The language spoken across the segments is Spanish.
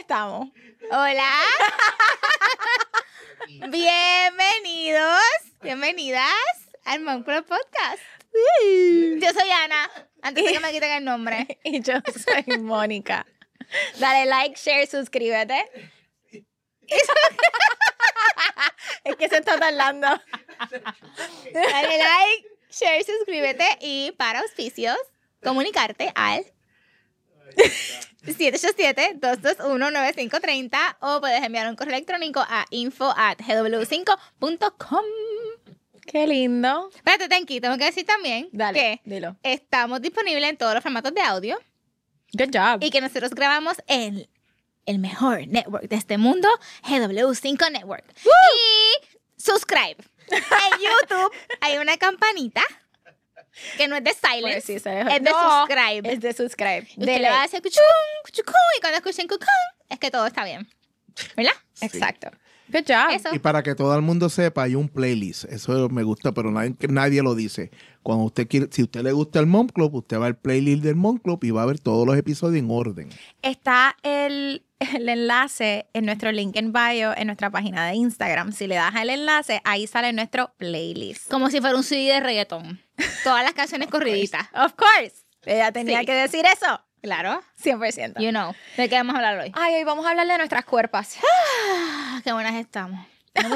estamos? Hola. Bienvenidas al Mom Club Podcast. Yo soy Ana, antes de que me quiten el nombre. Y yo soy Mónica. Dale like, share, suscríbete. Es que se está tardando. Dale like, share, suscríbete y para auspicios, comunicarte al 787-221-9530 o puedes enviar un correo electrónico a info@gw5.com. Qué lindo. Espérate, Tenki, tengo que decir también Dale, que dilo. estamos disponibles en todos los formatos de audio Good job. y que nosotros grabamos en el mejor network de este mundo, GW5 Network. Y subscribe. En YouTube hay una campanita que no es de silence, Pues sí, se es de no, subscribe. Es de subscribe. Y Dele. que le va a hacer cuchucún, cuchucún, y cuando escuchen cucún, es que todo está bien. ¿Verdad? Exacto. Good job. Eso. Y para que todo el mundo sepa, hay un playlist. Eso me gusta, pero nadie lo dice. Cuando usted quiere, si a usted le gusta el Mom Club, usted va al playlist del Mom Club y va a ver todos los episodios en orden. Está el enlace en nuestro link en bio en nuestra página de Instagram. Si le das el enlace, ahí sale nuestro playlist. Como si fuera un CD de reggaetón. Todas las canciones corriditas. Of course. Ella tenía Sí. que decir eso. Claro. 100%. You know. ¿De qué vamos a hablar hoy? Ay, hoy vamos a hablar de nuestras cuerpas. Ah, qué buenas estamos.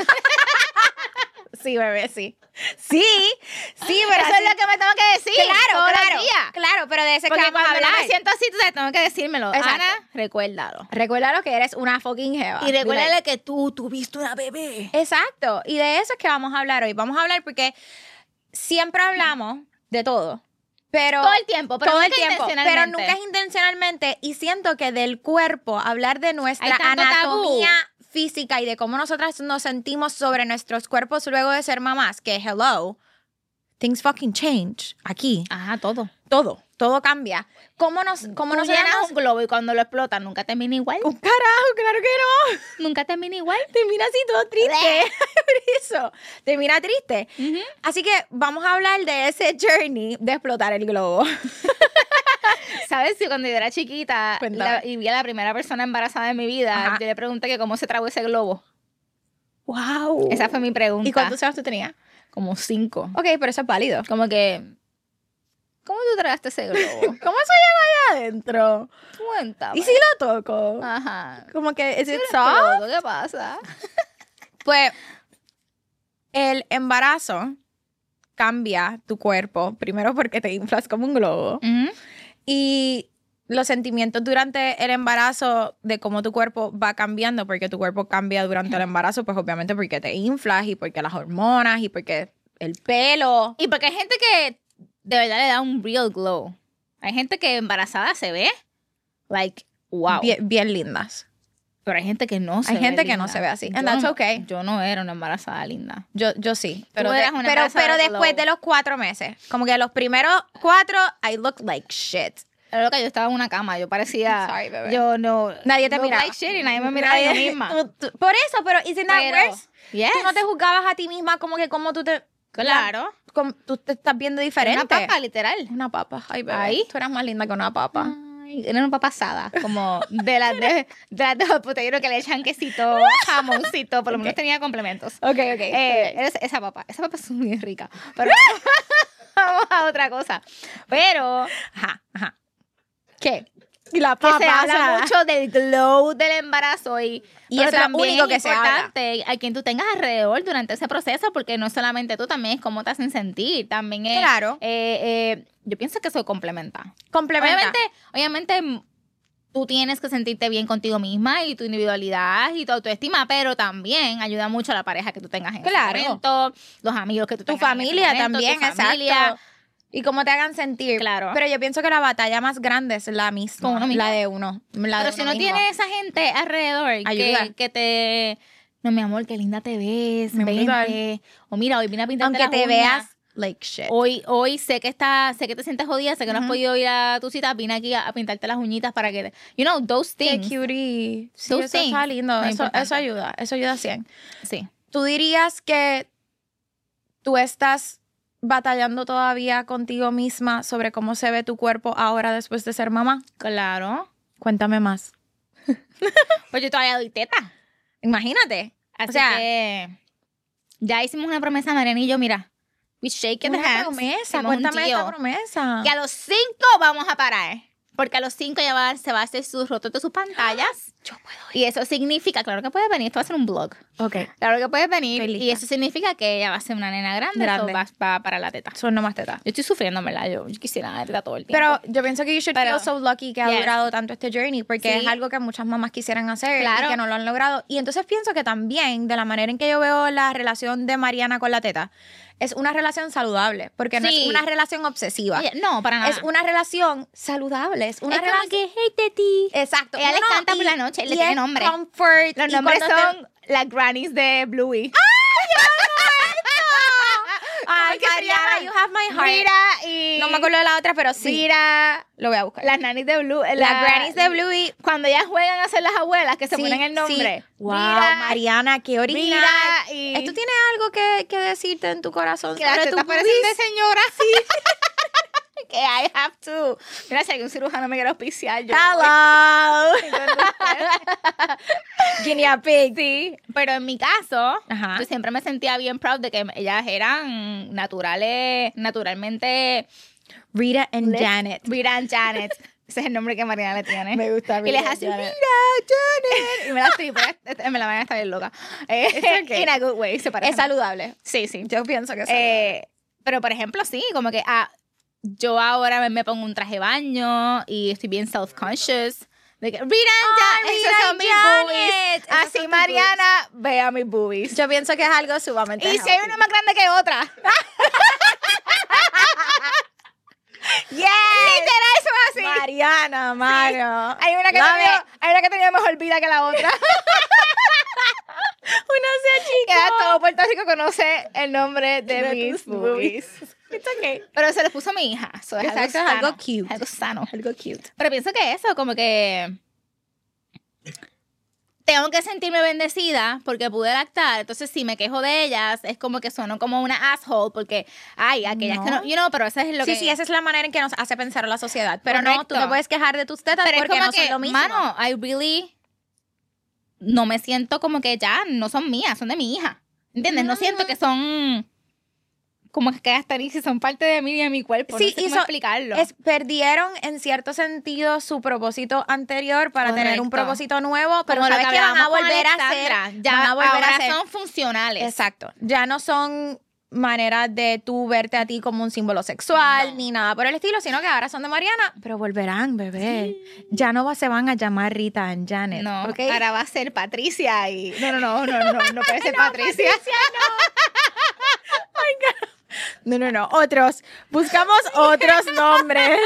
Sí, bebé, sí. Sí, pero Eso así- es lo que me tengo que decir. Claro, todos los claro. días. Claro, pero de ese es que Porque vamos a cuando hablar. no me siento así, tú sabes, tengo que decírmelo. Exacto. Ana, recuérdalo. Recuerda lo que eres una fucking jeva. Y recuérdale que tú tuviste una bebé. Exacto. Y de eso es que vamos a hablar hoy. Vamos a hablar porque siempre hablamos de todo. Pero Todo el tiempo, pero todo el nunca tiempo, intencionalmente. pero nunca es intencionalmente. Y siento que del cuerpo, hablar de nuestra Hay tanto anatomía física y de cómo nosotras nos sentimos sobre nuestros cuerpos luego de ser mamás, que hello, things fucking change aquí. Ajá, todo. Todo cambia. ¿Cómo nos Tú llenas llenas un globo y cuando lo explotas nunca termina igual. un carajo? Claro que no. Nunca termina igual. Termina así todo triste. Eso. Termina triste. Ujú. Así que vamos a hablar de ese journey de explotar el globo. ¿Sabes? Si cuando yo era chiquita Cuéntame. y vi a la primera persona embarazada de mi vida, Ajá. yo le pregunté que cómo se tragó ese globo. Wow. Esa fue mi pregunta. ¿Y cuántos años tú tenías? Como 5. Ok, pero eso es válido. Como que, ¿cómo tú tragaste ese globo? ¿Cómo eso llegó allá adentro? Cuéntame. ¿Y si lo toco? Ajá. Como que, ¿is it ¿Eres soft? peloto? ¿Qué pasa? Pues, el embarazo cambia tu cuerpo. Primero porque te inflas como un globo. Ujú. Y los sentimientos durante el embarazo de cómo tu cuerpo va cambiando, porque tu cuerpo cambia durante el embarazo, pues obviamente porque te inflas y porque las hormonas y porque el pelo. Y porque hay gente que de verdad le da un real glow. Hay gente que embarazada se ve like, wow. Bien lindas. Pero hay gente que no se Hay ve gente que linda. no se ve así. Yo And that's no- okay. Yo no era una embarazada linda. Yo sí. Pero, eras una embarazada pero después glow. de los 4 meses, como que los primeros 4, I look like shit. Era lo que yo estaba en una cama. Yo parecía... Sorry, bebé. Yo no... Nadie te look miraba. like shit y nadie me miraba yo misma. Por eso, pero isn't that Pero, worse? yes. Tú no te juzgabas a ti misma como que como tú te... Claro. como tú te estás viendo diferente. Una papa, literal. Una papa. Ay, bebé. Ahí. Tú eras más linda que una papa. Ay, era una papa asada. Como de las de los puteros que le echan quesito, jamoncito. Por lo menos tenía complementos. Ok. Esa papa es muy rica. Pero vamos a otra cosa. Pero Ajá. ¿qué? Y la Que papa. se habla o sea, mucho del glow del embarazo y Y eso es lo también único que se habla. importante a quien tú tengas alrededor durante ese proceso, porque no solamente tú, también es cómo te hacen sentir, también es... Claro. Yo pienso que eso complementa. Complementa. Obviamente tú tienes que sentirte bien contigo misma y tu individualidad y tu autoestima, pero también ayuda mucho a la pareja que tú tengas en Claro. ese momento, los amigos que tú Tu tengas en ese familia momento, también, tu familia. exacto. Y cómo te hagan sentir. Claro. Pero yo pienso que la batalla más grande es la misma. Con uno mismo. La de uno. La Pero de si uno no mismo. tienes esa gente alrededor Ayuda. que te... No, mi amor, qué linda te ves, Mi brutal. vente. O mira, hoy vine a pintarte Aunque las te uñas. veas like shit. Hoy sé que te sientes jodida, sé que no has podido ir a tu cita, vine aquí a pintarte las uñitas para que... You know, those Qué things. cutie. Sí, Those eso things. está lindo. Muy Eso importante. ayuda. Eso ayuda 100. Sí. ¿Tú dirías que tú estás batallando todavía contigo misma sobre cómo se ve tu cuerpo ahora después de ser mamá? Claro. Cuéntame más. Pues yo todavía doy teta. Imagínate. Así o sea, que ya hicimos una promesa, Mariana y yo, mira. We shake the una hands. promesa. hicimos un Cuéntame deal. esta promesa. Que a los 5 vamos a parar. Porque a los 5 ya se va a hacer sus rotos de sus pantallas. Yo puedo Y eso significa, claro que puedes venir, esto va a ser un blog. Ok. Claro que puedes venir. Estoy lista. Y eso significa que ella va a ser una nena grande. Grande. Eso va para la teta. Son nomás teta. Yo estoy sufriendo, ¿verdad? Yo quisiera dar teta todo el tiempo. Pero yo pienso que you should Pero- feel so lucky que ha Yes. durado tanto este journey, porque Sí. es algo que muchas mamás quisieran hacer Claro. y que no lo han logrado. Y entonces pienso que también, de la manera en que yo veo la relación de Mariana con la teta, es una relación saludable, porque no Sí. es una relación obsesiva. Ella- no, para nada. Es una relación saludable, es una Es como relación... que, hey, teti. Exacto. Ella le canta por la noche, le y tiene es nombre. Comfort. Los y nombres cuando te- son las grannies de Bluey. Ay, ¿Cómo es que se Mariana, llaman? you have my heart. Rita y... No me acuerdo de la otra, pero sí. Rita, Lo voy a buscar. las nannies de Blue. Las grannies de Bluey. Cuando ellas juegan a ser las abuelas, que se Sí, ponen el nombre. sí. Wow, Rita, Mariana, qué original. Rita y... ¿Esto tiene algo que decirte en tu corazón que las sobre tu tetas parecen boobies? de señora. Sí. Que I have to. Mira, si algún cirujano me quiere auspiciar, yo Hello. voy. Guinea pig. Sí, pero en mi caso, Ajá. yo siempre me sentía bien proud de que ellas eran naturalmente Rita and Janet. Rita and Janet. Ese es el nombre que Mariana le tiene. Me gusta Y Rita les and hace Janet. Rita, Janet. Y me la estoy, me la van a estar bien loca. okay. In a good way, se parece. Es saludable. Sí, sí. Yo pienso que es saludable. Pero, por ejemplo, sí, como que yo ahora me pongo un traje de baño y estoy bien self-conscious. De que, Rita and Janet, Rita esos son and mis Janet. boobies. Esos son Así, tus Mariana, vea mis boobies. Yo pienso que es algo sumamente Y si hay una más grande que otra. Yes. Literal, eso es así. Mariana, Mario. Hay una que tenía mejor vida que la otra. Una sea Que chica. todo Puerto Rico conoce el nombre de De mis tus boobies. It's okay. Pero se le puso a mi hija. So, Exacto, es sano, algo cute. Algo sano. Algo cute. Pero pienso que eso, como que tengo que sentirme bendecida porque pude lactar. Entonces, si me quejo de ellas, es como que sueno como una asshole porque, ay, aquellas que no, pero eso es lo Sí, que... sí, esa es la manera en que nos hace pensar a la sociedad. Pero no, Correcto. tú te puedes quejar de tus tetas Pero es porque como no que, son lo mismo. mano, I really no me siento como que ya no son mías, son de mi hija. ¿Entiendes? No siento que son como que hasta ni si son parte de mí y de mi cuerpo. Sí, no sé cómo explicarlo. Perdieron en cierto sentido su propósito anterior para tener un Correcto. propósito nuevo, pero Como lo sabes que que van a hablábamos con volver a ser, Alexandra, ya van a volver ahora a ser. son funcionales. Exacto. Ya no son maneras de tú verte a ti como un símbolo sexual No. ni nada por el estilo, sino que ahora son de Mariana, pero volverán, bebé. Ya no se van a llamar Rita and Janet. No, ¿ok? ahora va a ser Patricia y... No puede ser Patricia. No. Otros. Buscamos otros nombres.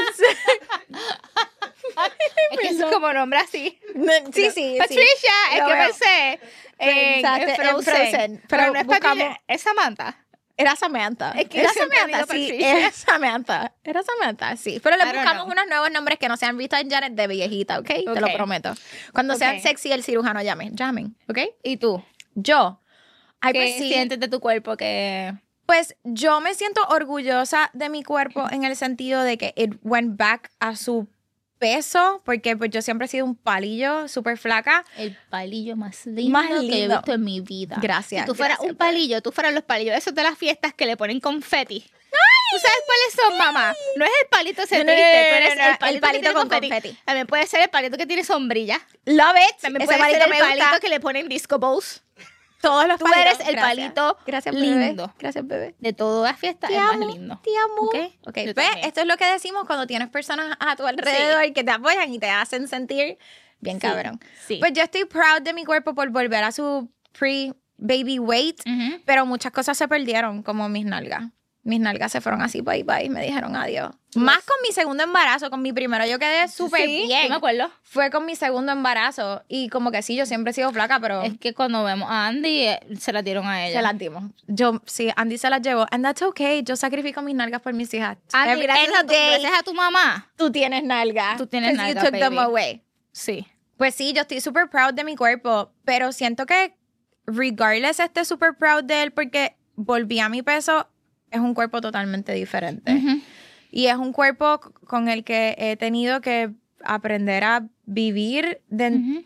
Es que es como nombre así. Sí. Patricia, es Lo que veo. pensé Pensaste en Frozen, Pero pero no es buscamos- Patricia, es Samantha. Era Samantha. Es que era yo siempre Samantha, digo sí. Patricia. Era Samantha. Era Samantha, sí. Pero le I don't buscamos know. unos nuevos nombres que no sean Rita and Janet de viejita, ¿ok? Te lo Ok. prometo. Cuando sean Ok. sexy, el cirujano llamen, ¿ok? ¿Y tú? Yo. Ay, ¿Qué pues sí. sientes de tu cuerpo que... Pues yo me siento orgullosa de mi cuerpo en el sentido de que it went back a su peso, porque pues yo siempre he sido un palillo súper flaca. El palillo más lindo, Más que he lindo. visto en mi vida. Gracias, Si tú fueras gracias, un palillo, tú fueras los palillos esos de las fiestas que le ponen confeti. ¿Tú sabes cuáles son, mamá? No es el palito ese No, no, triste, no, tú eres no, no, el palito, que tiene con confeti. También puede ser el palito que tiene sombrilla. Love it. También Ese puede ser palito el me palito gusta. que le ponen disco balls. Todos los Tú palitos. eres el Gracias. palito Gracias, lindo. Bebé. Gracias, bebé. De todas las fiestas Te es amo, más lindo. te amo. ¿Ok? Ok, Yo ¿ves? también. Esto es lo que decimos cuando tienes personas a tu alrededor que te apoyan y te hacen sentir bien Sí, cabrón. sí. Pues yo estoy proud de mi cuerpo por volver a su pre-baby weight, Ujú. pero muchas cosas se perdieron, como mis nalgas. Mis nalgas se fueron así, bye bye, me dijeron adiós. Más con mi segundo embarazo, con mi primero yo quedé súper Sí, bien. yo me acuerdo. Fue con mi segundo embarazo y como que sí, yo siempre he sido flaca, pero... Es que cuando vemos a Andy, se la dieron a ella. Se las dimos. Yo, sí, Andy se las llevó. And that's okay. Yo sacrifico mis nalgas por mis hijas. Andy, gracias a tu mamá. Tú tienes nalgas. Tú tienes 'Cause nalgas, you took them baby. away. Sí. Pues sí, yo estoy súper proud de mi cuerpo, pero siento que regardless esté súper proud de él porque volví a mi peso, es un cuerpo totalmente diferente. Y es un cuerpo con el que he tenido que aprender a vivir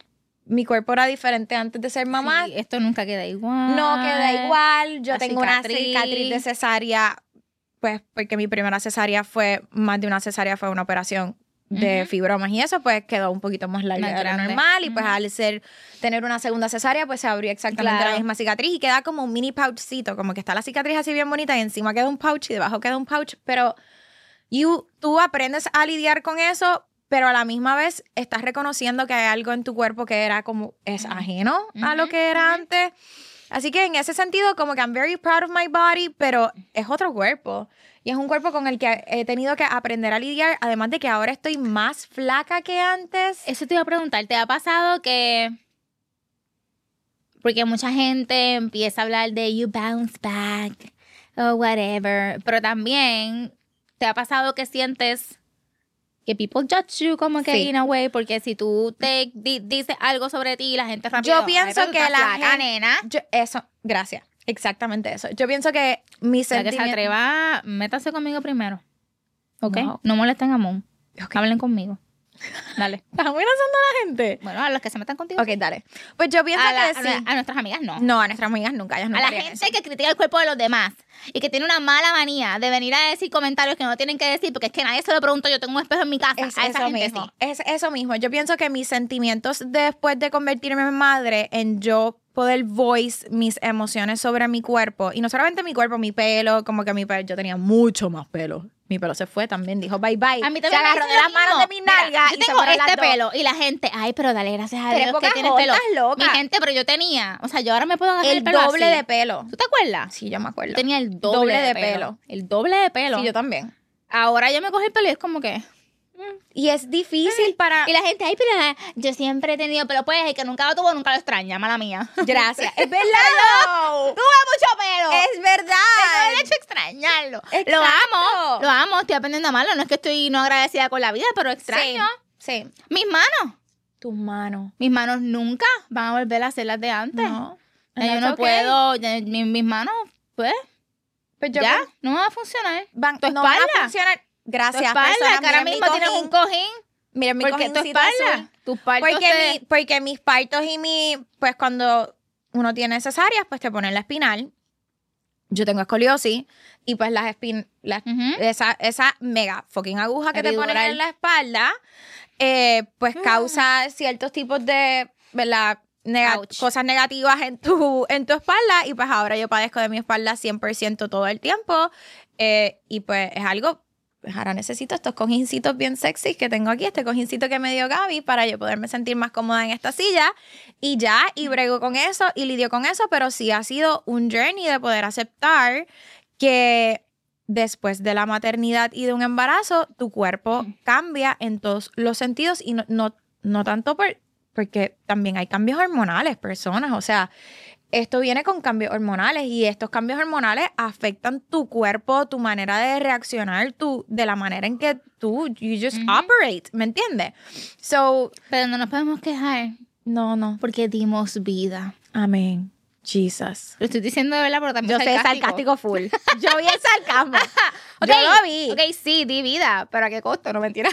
mi cuerpo era diferente antes de ser mamá. Sí, esto nunca queda igual. No queda igual. Yo La tengo una cicatriz de cesárea, pues porque mi primera cesárea fue más de una cesárea, fue una operación de fibromas y eso, pues quedó un poquito más larga Más de lo grande. normal. Y pues al tener una segunda cesárea, pues se abrió exactamente Claro. la misma cicatriz y queda como un mini pouchcito, como que está la cicatriz así bien bonita y encima queda un pouch y debajo queda un pouch, pero tú aprendes a lidiar con eso, pero a la misma vez estás reconociendo que hay algo en tu cuerpo que era como, es ajeno a lo que era antes. Así que en ese sentido, como que I'm very proud of my body, pero es otro cuerpo. Y es un cuerpo con el que he tenido que aprender a lidiar, además de que ahora estoy más flaca que antes. Eso te iba a preguntar, ¿te ha pasado que... Porque mucha gente empieza a hablar de you bounce back o whatever, pero también te ha pasado que sientes que people judge you como que Sí. in a way, porque si tú te dices algo sobre ti, la gente rápido... Yo pienso "Ay, pero tú que estás la flaca, gente... nena". Eso, gracias. Exactamente eso. Yo pienso que mi La que se sentimiento... atreva, métanse conmigo primero. ¿Ok? No. No molesten a Mon. Hablen conmigo. Dale. ¿Estás amenazando a la gente? Bueno, a los que se metan contigo. Ok, dale. Pues yo pienso A, que sí. a nuestras amigas no. No, a nuestras amigas nunca. Ellas no A la harían gente eso. que critica el cuerpo de los demás y que tiene una mala manía de venir a decir comentarios que no tienen que decir porque es que nadie se lo pregunta, yo tengo un espejo en mi casa. Es a esa eso gente mismo. sí. Es eso mismo. Yo pienso que mis sentimientos después de convertirme en madre, en yo poder voice mis emociones sobre mi cuerpo, y no solamente mi cuerpo, mi pelo, como que mi pelo, yo tenía mucho más pelo. Mi pelo se fue también, dijo bye bye. A mí se también me agarró dicen de lo las manos mismo. de mi nalga Mira, y yo se tengo fueron las este dos. pelo y la gente, ay, pero dale gracias a Pero Dios es que porque tienes pelo. estás loca. Mi gente, pero yo tenía, o sea, yo ahora me puedo agarrar el El pelo doble así. de pelo. ¿Tú te acuerdas? Sí, yo me acuerdo. Yo tenía el doble de pelo. El doble de pelo. Sí, yo también. Ahora yo me cojo el pelo y es como que... Y es difícil para... Y la gente, ay, pero yo siempre he tenido pelo, pues el que nunca lo tuvo, nunca lo extraña, mala mía. Gracias. Es verdad. Tuve mucho pelo. Es verdad. Tengo derecho a extrañarlo. Exacto. Lo amo, estoy aprendiendo a amarlo. No es que estoy no agradecida con la vida, pero extraño. Sí. Mis manos. Tus manos. Mis manos nunca van a volver a ser las de antes. No. Ya yo That's no okay. puedo, ya mis manos, pues, Pues yo ya, no van a funcionar. Tu no van espalda. a funcionar. Tu Gracias, espalda, personas. que ahora Miren mi mismo tienes un cojín. Miren mi Porque tu cojincito espalda, azul. tus partos Porque mis partos y pues cuando uno tiene cesáreas, pues te ponen la espinal. Yo tengo escoliosis y pues Ujú. esa mega fucking aguja que te ponen Epidural. en la espalda, pues causa ciertos tipos de, ¿verdad? Ouch. Cosas negativas en tu espalda, y pues ahora yo padezco de mi espalda 100% todo el tiempo, y pues es algo, pues ahora necesito estos cojincitos bien sexy que tengo aquí, este cojincito que me dio Gaby para yo poderme sentir más cómoda en esta silla, y brego con eso y lidio con eso, pero sí ha sido un journey de poder aceptar que después de la maternidad y de un embarazo, tu cuerpo cambia en todos los sentidos, y no tanto porque también hay cambios hormonales, personas. O sea, esto viene con cambios hormonales, y estos cambios hormonales afectan tu cuerpo, tu manera de reaccionar, de la manera en que you just operate, ¿me entiendes? So, Pero no nos podemos quejar no. porque dimos vida. Amén. Jesus. Lo estoy diciendo de verdad, pero también Yo soy sarcástico full. Yo vi el sarcasmo. Ok, Yo lo vi. Ok, sí, di vida, pero ¿a qué costo? No, mentira.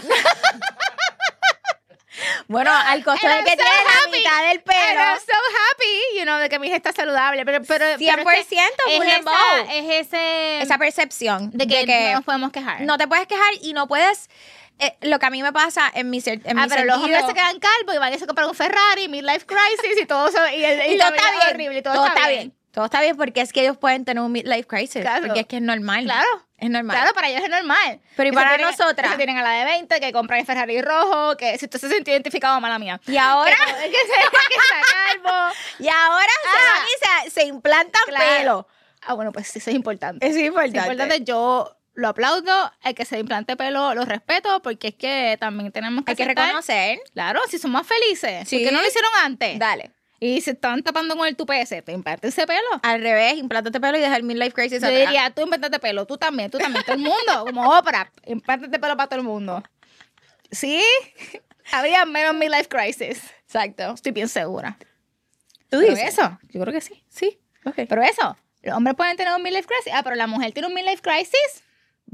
Bueno, al costo And de I'm que so tiene la happy. mitad del And pelo. I'm so happy, de que mi hija está saludable. Pero 100% es full and bow. esa Esa percepción de que no nos podemos quejar. no te puedes quejar y no puedes. Lo que a mí me pasa en mi pero sentido, los hombres se quedan calvos y van a irse a comprar un Ferrari, midlife crisis y todo eso. Y todo la está vida es bien. horrible, y Todo está bien. Todo está bien, porque es que ellos pueden tener un midlife crisis. Claro. Porque es que es normal. Claro. Es normal. Claro, para ellos es normal. Pero ¿y Que para se tienen- nosotras? que se tienen a la de 20, que compran el Ferrari rojo, que si usted se siente identificado, mala mía. Y ahora, Que está calvo. se van y se implantan Claro. pelo. Ah, bueno, pues sí, eso es importante. Es importante. Es importante, yo lo aplaudo, el que se implante pelo lo respeto, porque es que también tenemos que Hay que aceptar- reconocer. Claro, si son más felices. Sí. ¿Por qué no lo hicieron antes? Dale. Y se están tapando con el tupese, te implántense pelo. Al revés, implántate pelo y deja el midlife crisis Yo atrás. diría, tú implántate pelo, tú también, todo el mundo, como Oprah, implántate pelo para todo el mundo. ¿Sí? Habría menos midlife crisis. Exacto. Estoy bien segura. ¿Tú Pero dices? eso, yo creo que sí. Sí. Ok. Pero eso, los hombres pueden tener un midlife crisis. Ah, pero la mujer tiene un midlife crisis.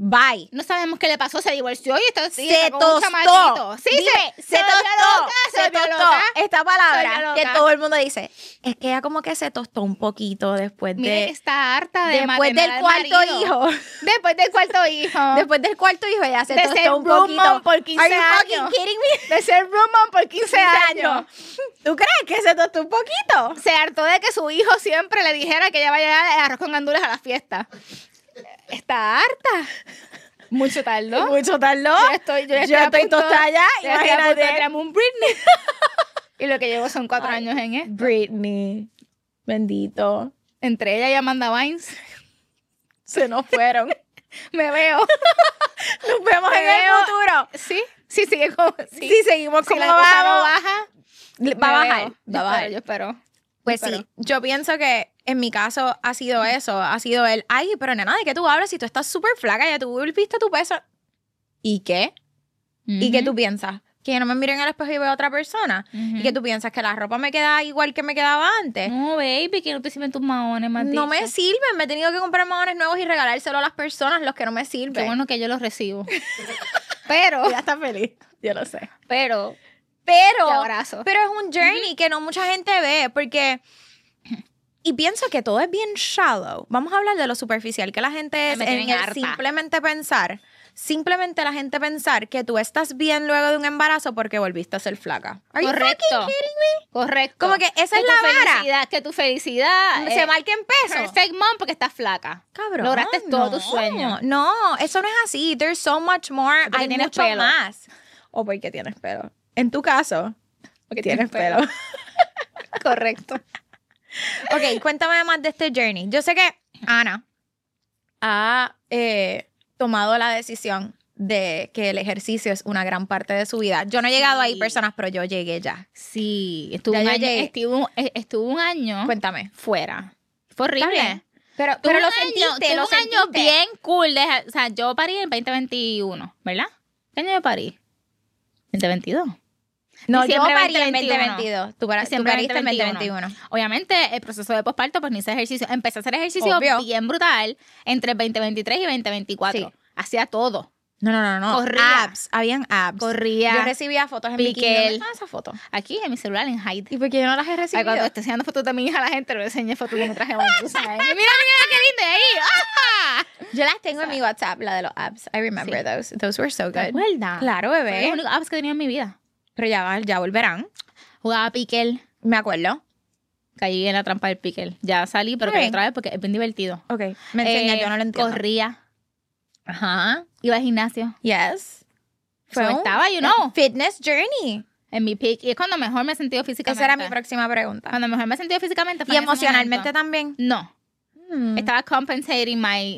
Bye. No sabemos qué le pasó, se divorció y está Se con un tostó. chamaquito. Sí, Dime, se tostó. se volvió tostó. loca. Esta Se volvió palabra loca. que todo el mundo dice, es que ella como que se tostó un poquito después Mire que de... está harta de Después mantener del al cuarto marido. hijo. Después del cuarto hijo. Después del cuarto hijo ella se De ser tostó un room poquito. mom por 15 Are you años. fucking kidding me? De ser roommate por 15 años. ¿Tú crees que se tostó un poquito? Se hartó de que su hijo siempre le dijera que ella vaya a llevar el arroz con gandules a la fiesta. Está harta. Mucho tardó. Mucho tardó. Yo ya estoy tostada ya. Ya estoy a punto de Imagínate. tirarme un Britney. Y lo que llevo son 4 años en esto. Britney. Bendito. Entre ella y Amanda Bynes. Se nos fueron. Me veo. Nos vemos Me en el veo. futuro. Sí, sí, sigue como. Sí. Si seguimos Si como la cosa no vamos, baja, va a bajar. Yo Va a bajar. espero, yo espero. Pues Pero- sí, yo pienso que en mi caso ha sido eso, ha sido el, ay, pero nena, ¿de qué tú hablas si tú estás súper flaca? Ya tú volviste tu peso. ¿Y qué? ¿Y qué tú piensas? Que yo no me miro en el espejo y veo a otra persona. ¿Y que tú piensas? ¿Que la ropa me queda igual que me quedaba antes? No, baby, que no te sirven tus maones, más No me dicho. sirven, me he tenido que comprar maones nuevos y regalárselo a las personas, los que no me Qué sirven. bueno que yo los recibo. Pero, Ya está feliz, yo lo sé. pero, Pero, te abrazo. pero es un journey que no mucha gente ve porque... Y pienso que todo es bien shallow. Vamos a hablar de lo superficial que la gente es Me en tienen el harta. simplemente la gente pensar que tú estás bien luego de un embarazo porque volviste a ser flaca. Are you Correcto. fucking kidding me? Correcto. Como que esa es tu la vara. felicidad, que tu felicidad Se marca en peso. perfect mom porque estás flaca. Cabrón. Lograste todo no, tu sueño. No, eso no es así. There's so much more. Porque Hay tienes mucho pelo. más. O porque tienes pelo. En tu caso, Porque tienes pelo. Correcto. Ok, cuéntame más de este journey. Yo sé que Ana ha tomado la decisión de que el ejercicio es una gran parte de su vida. Yo no he llegado ahí, Sí. personas, pero yo llegué ya. Sí, estuvo Ya un yo año, llegué. estuvo un año Cuéntame. fuera. Fue horrible. bien. Pero Tuve lo un año- sentiste, tuve lo un año sentiste. bien cool. O sea, yo parí en 2021, ¿verdad? ¿Qué año yo parí? 2022. No, yo Diciembre parí en 2021. 2022. Tú Diciembre pariste en 2021. 2021. Obviamente, el proceso de posparto, pues ni hice ejercicio. Empecé a hacer ejercicio Obvio. bien brutal entre 2023 y 2024. Sí. Hacía todo. No. Corría. Abs. Habían abs. Corría. Yo recibía fotos en Piquel. bikini. ¿Dónde están esas fotos? Aquí en mi celular en hide. ¿Y por qué yo no las he Ay, recibido? cuando esté enseñando fotos de mi hija a la gente, le enseñé fotos de mi traje de baño, ¿sabes? Mira, qué lindo ahí. ¡Ah! Yo las tengo en mi WhatsApp, la de los abs. I remember those. Those were so ¿Te good. acuerdas? Claro, Fue bebé. los únicos apps que tenía en mi vida. Pero ya volverán. Jugaba piquel. Me acuerdo. Caí en la trampa del piquel. Ya salí, pero Ok. caí otra vez porque es bien divertido. Ok. Me enseña, yo no lo entiendo. Corría. Ajá. Iba al gimnasio. Yes. So, estaba, you know, Fitness journey. en mi peak. Y es cuando mejor me he sentido físicamente. Esa era mi próxima pregunta. Cuando mejor me he sentido físicamente fue Y en ese emocionalmente momento. también. No. Estaba compensating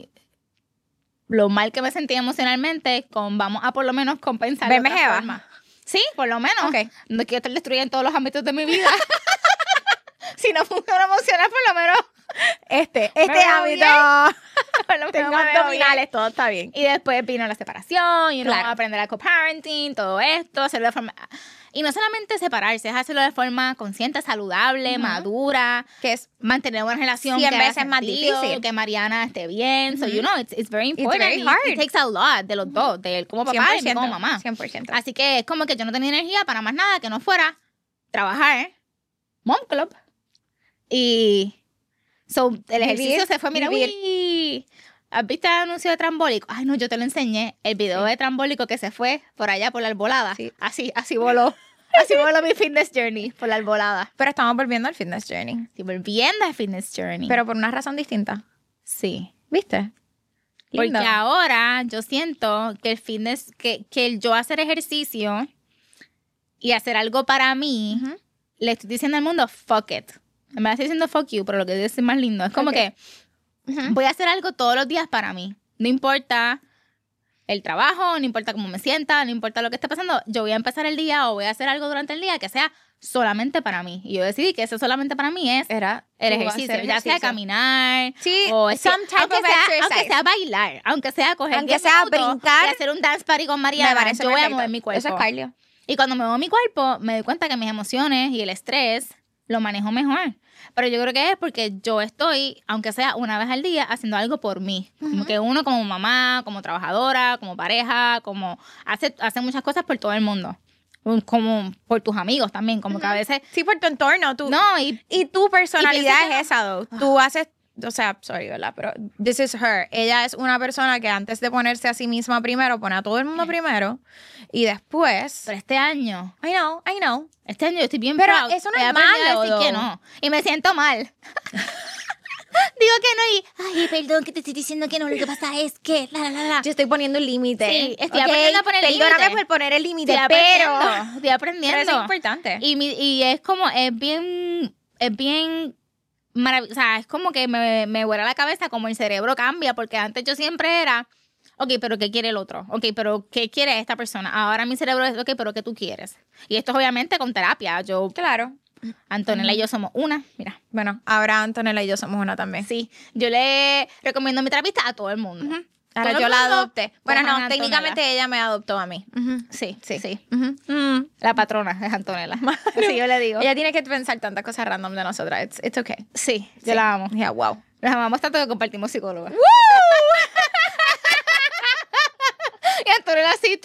lo mal que me sentía emocionalmente con vamos a por lo menos compensar de Verme otra jeva. forma. Sí, por lo menos. Ok. No quiero estar destruida en todos los ámbitos de mi vida. Si no funciona emocional, por lo menos Este veo hábito. por lo menos Tengo me veo bien. abdominales, todo está bien. Y después vino la separación, y Claro. aprender a co-parenting, todo esto, hacerlo de forma... Y no solamente separarse, es hacerlo de forma consciente, saludable, madura, Que es mantener una relación 100 que haga veces más sentido, difícil. que Mariana esté bien. So, you know, it's very important. very It- hard. It takes a lot de los dos, de él como papá y de mí como mamá. 100%. Así que es como que yo no tenía energía para más nada que no fuera trabajar, Mom Club. Y so, el ejercicio Vivir, se fue, mira, vivir. uy, ¿has visto el anuncio de trambólico? Ay, no, yo te lo enseñé. El video de trambólico que se fue por allá por la arbolada. Sí. Así voló. Así voló mi fitness journey por la arbolada. Pero estamos volviendo al fitness journey. Estoy volviendo al fitness journey. Pero por una razón distinta. sí. ¿Viste? Porque Lindo. ahora yo siento que el fitness, que el yo hacer ejercicio y hacer algo para mí, Ujú. le estoy diciendo al mundo, fuck it. Me estoy diciendo fuck you, pero lo que es más lindo. Es como Ok. que Ujú. voy a hacer algo todos los días para mí. No importa el trabajo, no importa cómo me sienta, no importa lo que esté pasando. Yo voy a empezar el día o voy a hacer algo durante el día que sea solamente para mí. Y yo decidí que eso solamente para mí es Era el tú ejercicio. hacer Ya sea caminar, Sí, o some type aunque of exercise. aunque sea bailar, aunque sea coger Aunque 10 sea minutos brincar, y hacer un dance party con Me Mariana, parece yo voy a perfecto. mover mi cuerpo. Eso es cardio. Y cuando me muevo mi cuerpo, me doy cuenta que mis emociones y el estrés lo manejo mejor. Pero yo creo que es porque yo estoy, aunque sea una vez al día, haciendo algo por mí. Como que uno como mamá, como trabajadora, como pareja, como hace muchas cosas por todo el mundo. Como por tus amigos también, como que a veces... Sí, por tu entorno. No, y tu personalidad y pienso que es esa, though. Tú haces... O sea, sorry, ¿verdad? Pero this is her. Ella es una persona que antes de ponerse a sí misma primero, pone a todo el mundo primero. Y después... Pero este año... I know. Este año yo estoy bien Pero proud. eso no He es aprendido a malo, decir que though. no. Y me siento mal. Digo que no y... Ay, perdón que te estoy diciendo que no. Lo que pasa es que... Yo estoy poniendo un límite. Sí, estoy aprendiendo a poner límite. Perdóname por poner el límite, Estoy pero... aprendiendo. Estoy aprendiendo. Pero eso es importante. Y es como... Es bien maravilloso. O sea, es como que me vuela la cabeza, como el cerebro cambia, porque antes yo siempre era, ok, pero ¿qué quiere el otro? Ok, pero ¿qué quiere esta persona? Ahora mi cerebro es, ok, pero ¿qué tú quieres? Y esto es obviamente con terapia. Claro. Antonella y yo somos una, mira. Bueno, ahora Antonella y yo somos una también. Sí, yo le recomiendo a mi terapista a todo el mundo. Ahora Todo yo el la mundo, adopté. Bueno, cojan no, a técnicamente Antonella. ella me adoptó a mí. Sí. Mm. La patrona es Antonella. Así yo le digo. Ella tiene que pensar tantas cosas random de nosotras. It's okay. Sí, yo Sí. la amo. Yeah, wow. Las amamos tanto que compartimos psicóloga. Y Antonella así.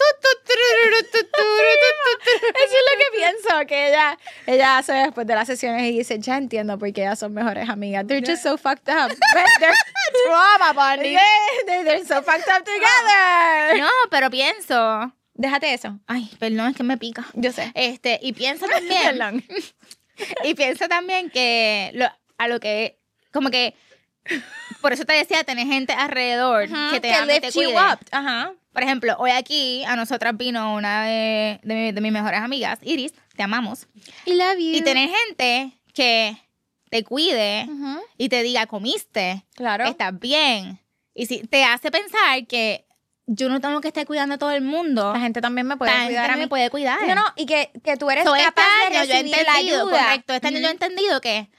Eso es lo que pienso, que ella hace después de las sesiones y dice, ya entiendo por qué ellas son mejores amigas. They're just so fucked up. They're Trauma bonding. they're so fucked up together. No, pero pienso. Déjate eso. Ay, perdón, es que me pica. Yo sé. Y pienso también. Perdón. Y pienso también que a lo que, como que, por eso te decía, tener gente alrededor que te ame y te lift you cuide. up. Ajá. Por ejemplo, hoy aquí a nosotras vino una de mis mejores amigas, Iris, te amamos. I love you. Y tener gente que te cuide Ujú. y te diga, comiste, Claro. estás bien. Y si te hace pensar que yo no tengo que estar cuidando a todo el mundo, La gente también me puede la gente cuidar a me mí. puede cuidar. No, y que tú eres So, este capaz de año yo he recibir la entendido, ayuda. correcto, este año yo he entendido que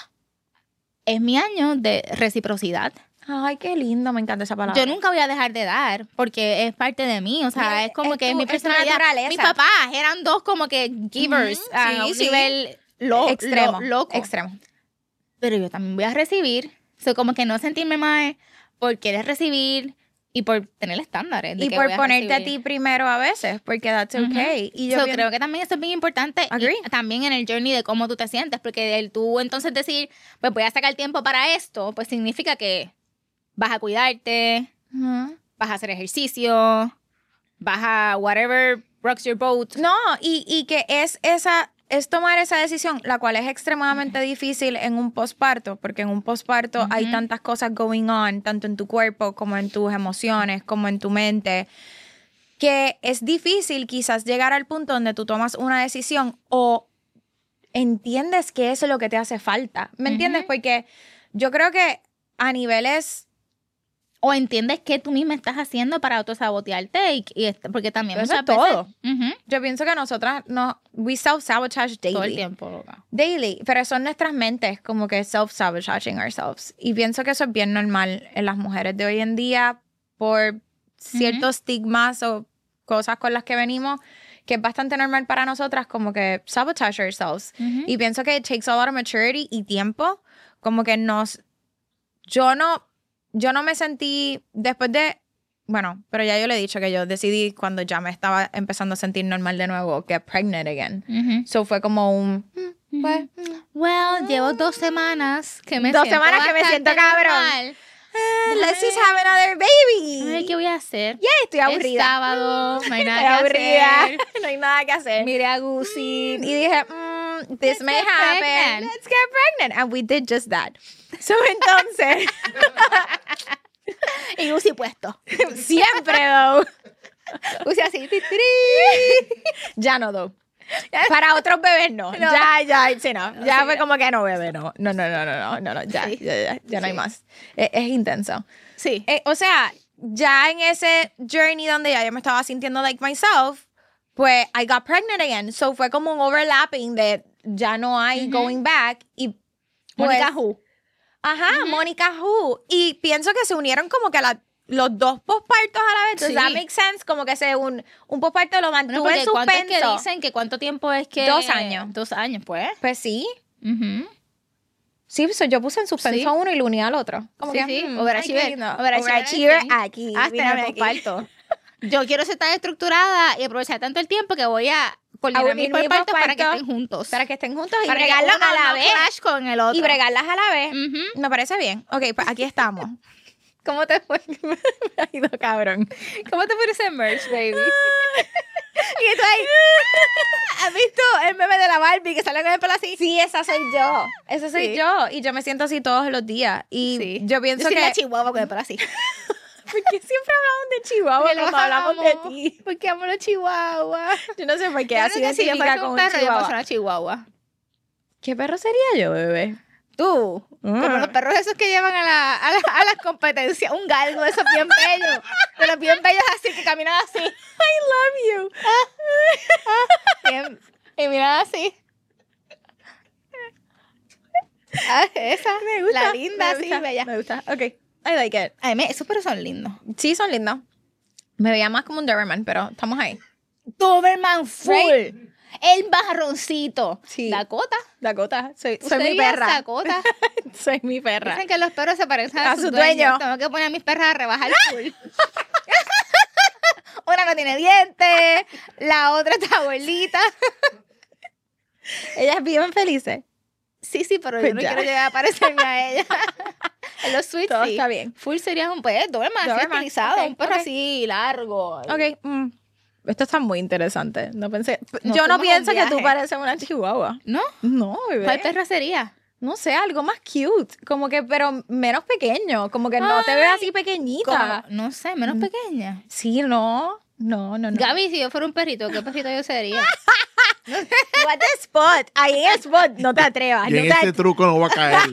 es mi año de reciprocidad. Ay, qué lindo, me encanta esa palabra. Yo nunca voy a dejar de dar porque es parte de mí, o sea, es como es que tu- mi es tu personalidad. naturaleza. Mis papás eran dos como que givers Ujú, a sí, un sí. nivel loco. Extremo. Pero yo también voy a recibir, so, como que no sentirme mal por querer recibir y por tener estándares de Y que por voy a ponerte a recibir. ti primero a veces, porque that's okay. Y yo So, creo que también eso es bien importante. Agree. Y también en el journey de cómo tú te sientes, porque el tú entonces decir, pues voy a sacar tiempo para esto, pues significa que vas a cuidarte, Ujú. vas a hacer ejercicio, vas a whatever rocks your boat. No, y que es tomar esa decisión, la cual es extremadamente difícil en un posparto, porque en un posparto hay tantas cosas going on, tanto en tu cuerpo como en tus emociones, como en tu mente, que es difícil quizás llegar al punto donde tú tomas una decisión o entiendes que eso es lo que te hace falta. ¿Me entiendes? Porque yo creo que a niveles... O entiendes qué tú misma estás haciendo para autosabotearte porque también Eso muchas es todo. veces... Ujú, Yo pienso que nosotras we self-sabotage daily. todo el tiempo, loca. Daily, pero son nuestras mentes como que self-sabotaging ourselves. Y pienso que eso es bien normal en las mujeres de hoy en día por ciertos estigmas o cosas con las que venimos, que es bastante normal para nosotras como que sabotage ourselves. Y pienso que it takes a lot of maturity y tiempo, como que yo no me sentí después de, bueno, pero ya yo le he dicho que yo decidí cuando ya me estaba empezando a sentir normal de nuevo, get pregnant again. So fue como un, pues, Well, llevo 2 semanas que me 2 siento semanas que me bastante siento cabrón. normal. let's just have another baby. Ay, ¿qué voy a hacer? Yeah, estoy aburrida. Es sábado, no hay nada Estoy que aburrida. hacer. No hay nada que hacer. Miré a Gucci. Y dije, this may get happen. pregnant. Let's get pregnant. And we did just that. So, entonces, Y Gucci puesto. siempre, though. Gucci así. Ti, ti, ti. Ya no, though. Para otros bebés no. No. Ya, sí, no. Ya Sí. fue como que no, bebé, no. No, ya, Sí. ya no hay Sí. más. Es intenso. Sí. O sea, ya en ese journey donde ya yo me estaba sintiendo like myself, pues I got pregnant again. So fue como un overlapping de ya no hay going back. Y pues, Mónica Who. Ajá, Mónica Who. Y pienso que se unieron como que los dos pospartos a la vez. Does Sí. that make sense? Como que un posparto lo Bueno, mantuvo porque en ¿cuánto es que suspenso. dicen que cuánto tiempo es que... 2 años. 2 años, pues. Pues sí. Ujú. Sí, yo puse en suspenso Sí. a uno y lo uní al otro. Como Sí, que, sí. ay, Overachiever. qué lindo. Overachiever aquí. Hasta mírame me aquí. comparto. Yo quiero ser tan estructurada y aprovechar tanto el tiempo que voy a coordinar mis unir mis compartos para que compartos, estén juntos. Para que estén juntos y para que bregarlos uno a la no vez. clash con el otro. Y bregarlas a la vez. Ujú. Me parece bien. Ok, pues aquí estamos. ¿Cómo te fue? Me ha ido cabrón. ¿Cómo te fue ese merch, baby? Y tú ahí, ¿has visto el meme de la Barbie que sale con el pelo así? Sí, esa soy yo. Esa soy Sí. yo. Y yo me siento así todos los días. Y Sí. yo pienso soy que... la chihuahua con el pelo así. ¿Por qué siempre hablamos de Chihuahua Porque cuando los hablamos de amo. ti? Porque amo los chihuahuas. Yo no sé por qué Yo así creo que si yo identifica fuera con un un perro, yo chihuahua. fuera una chihuahua. ¿Qué perro sería yo, bebé? Tú, como los perros esos que llevan a las competencias, un galgo de esos bien bellos, de los bien bellos así, que caminan así. I love you. Bien, y miran así. Ah, esa, Me gusta. la linda, me sí, gusta, bella. Me gusta. Ok. I like it. Ay, esos perros son lindos. Sí, son lindos. Me veía más como un Doberman, pero estamos ahí. Doberman full. Right. El marroncito. Sí. Dakota. Dakota. Soy ¿Usted mi diría perra. Dakota? Soy mi perra. Dicen que los perros se parecen A a su sus dueño. dueños. Tengo que poner a mis perras a rebajar full. Una no tiene dientes, la otra está gordita. Ellas viven felices. Sí, pero Pues yo no ya. quiero llegar a parecerme a ella. En los sweets Todo sí. está bien. Full sería un Doberman así Doberman, estilizado, ok, un perro ok. así largo. Ok. Esto está muy interesante. No pensé. Nos yo no fuimos a un pienso que tú viaje. pareces una chihuahua. ¿No? No, bebé. ¿Cuál perra sería? No sé, algo más cute. Como que, pero menos pequeño. Como que no te ves así pequeñita. Como, no sé, menos pequeña. Sí, no. No. Gaby, si yo fuera un perrito, ¿qué perrito yo sería? What the spot? Ahí en el spot. No te atrevas. Y en no te ese truco no va a caer.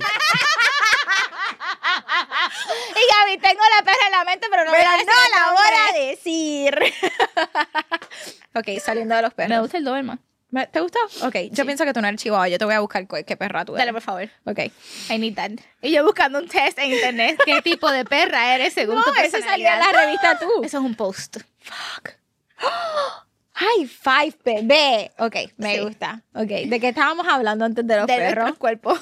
Y Gaby, tengo la perra en la mente, pero no Pero voy a decir no el la nombre. voy a decir. Ok, saliendo de los perros. Me gusta el Doberman. ¿Te gustó? Ok, yo pienso que tú no eres chihuahua. Yo te voy a buscar qué perra tú eres. Dale, por favor. Ok. I need that. Y yo buscando un test en internet. ¿Qué tipo de perra eres según tu No, eso salía en personalidad? la revista tú. Eso es un post. Fuck. High five, bebé. Ok, me Sí. gusta. Ok, ¿de qué estábamos hablando antes de los De perros? nuestros cuerpos.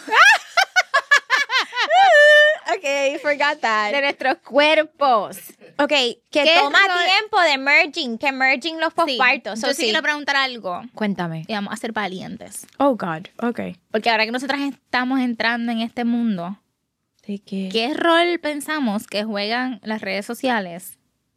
Ok, forgot that. De nuestros cuerpos. Ok, que ¿Qué toma rol- tiempo de merging, que merging los pospartos. Yo sí quiero preguntar algo. Cuéntame. Y vamos a ser valientes. Oh, God. Ok. Porque ahora que nosotras estamos entrando en este mundo, ¿De qué? ¿qué rol pensamos que juegan las redes sociales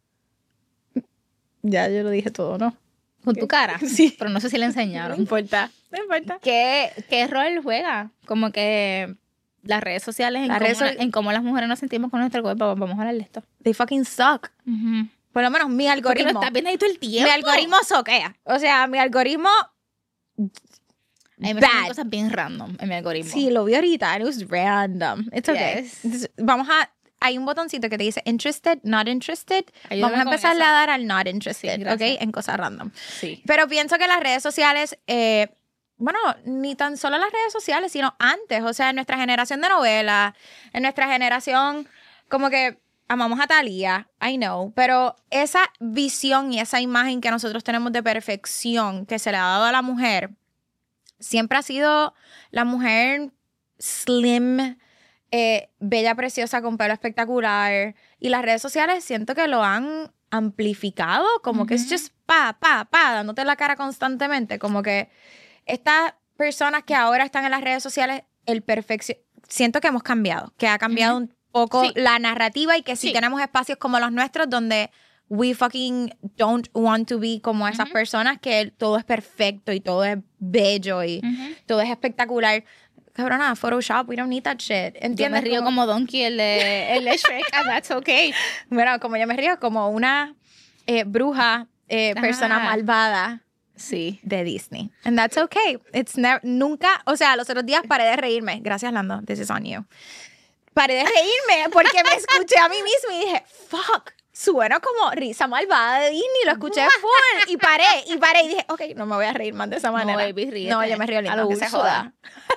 Ya yo lo dije todo, ¿no? con tu cara? Sí. Pero no sé si le No enseñaron. importa. No importa. ¿Qué rol juega? Como que las redes sociales en, Las cómo, redes so- en cómo las mujeres nos sentimos con nuestro cuerpo. Vamos a hablar de esto. They fucking suck. Por lo menos mi Porque lo algoritmo. estás viendo ahí todo el tiempo. Mi algoritmo soquea. O sea, mi algoritmo. A mí me salen bad. cosas bien random en mi algoritmo. Sí, lo vi ahorita. And it was random. It's okay. Yes. Entonces, vamos a. Hay un botoncito que te dice interested, not interested. Ayúdame Vamos a con empezar eso. a dar al not interested, Sí, gracias. ¿ok? En cosas random. Sí. Pero pienso que las redes sociales, bueno, ni tan solo las redes sociales, sino antes. O sea, en nuestra generación de novelas, en nuestra generación, como que amamos a Thalía, I know, pero esa visión y esa imagen que nosotros tenemos de perfección que se le ha dado a la mujer, siempre ha sido la mujer slim, bella, preciosa, con pelo espectacular. Y las redes sociales siento que lo han amplificado, como que es just dándote la cara constantemente. Como que estas personas que ahora están en las redes sociales, siento que hemos cambiado, que ha cambiado un poco Sí. la narrativa y que sí Sí. tenemos espacios como los nuestros donde we fucking don't want to be como esas personas que todo es perfecto y todo es bello y todo es espectacular. Cabrona, Photoshop, we don't need that shit. Yo ¿Entiendes? me río como Donkey, el de Shrek, and that's okay. Bueno, como yo me río, como una bruja, persona malvada Sí. de Disney. And that's okay. It's nunca, o sea, los otros días paré de reírme. Gracias, Lando. This is on you. Paré de reírme porque me escuché a mí misma y dije, fuck, suena como risa malvada de Disney. Lo escuché full y paré y dije, ok, no me voy a reír más de esa manera. baby, ríete. No, yo me río A lindo, lo que se Úrsula. joda.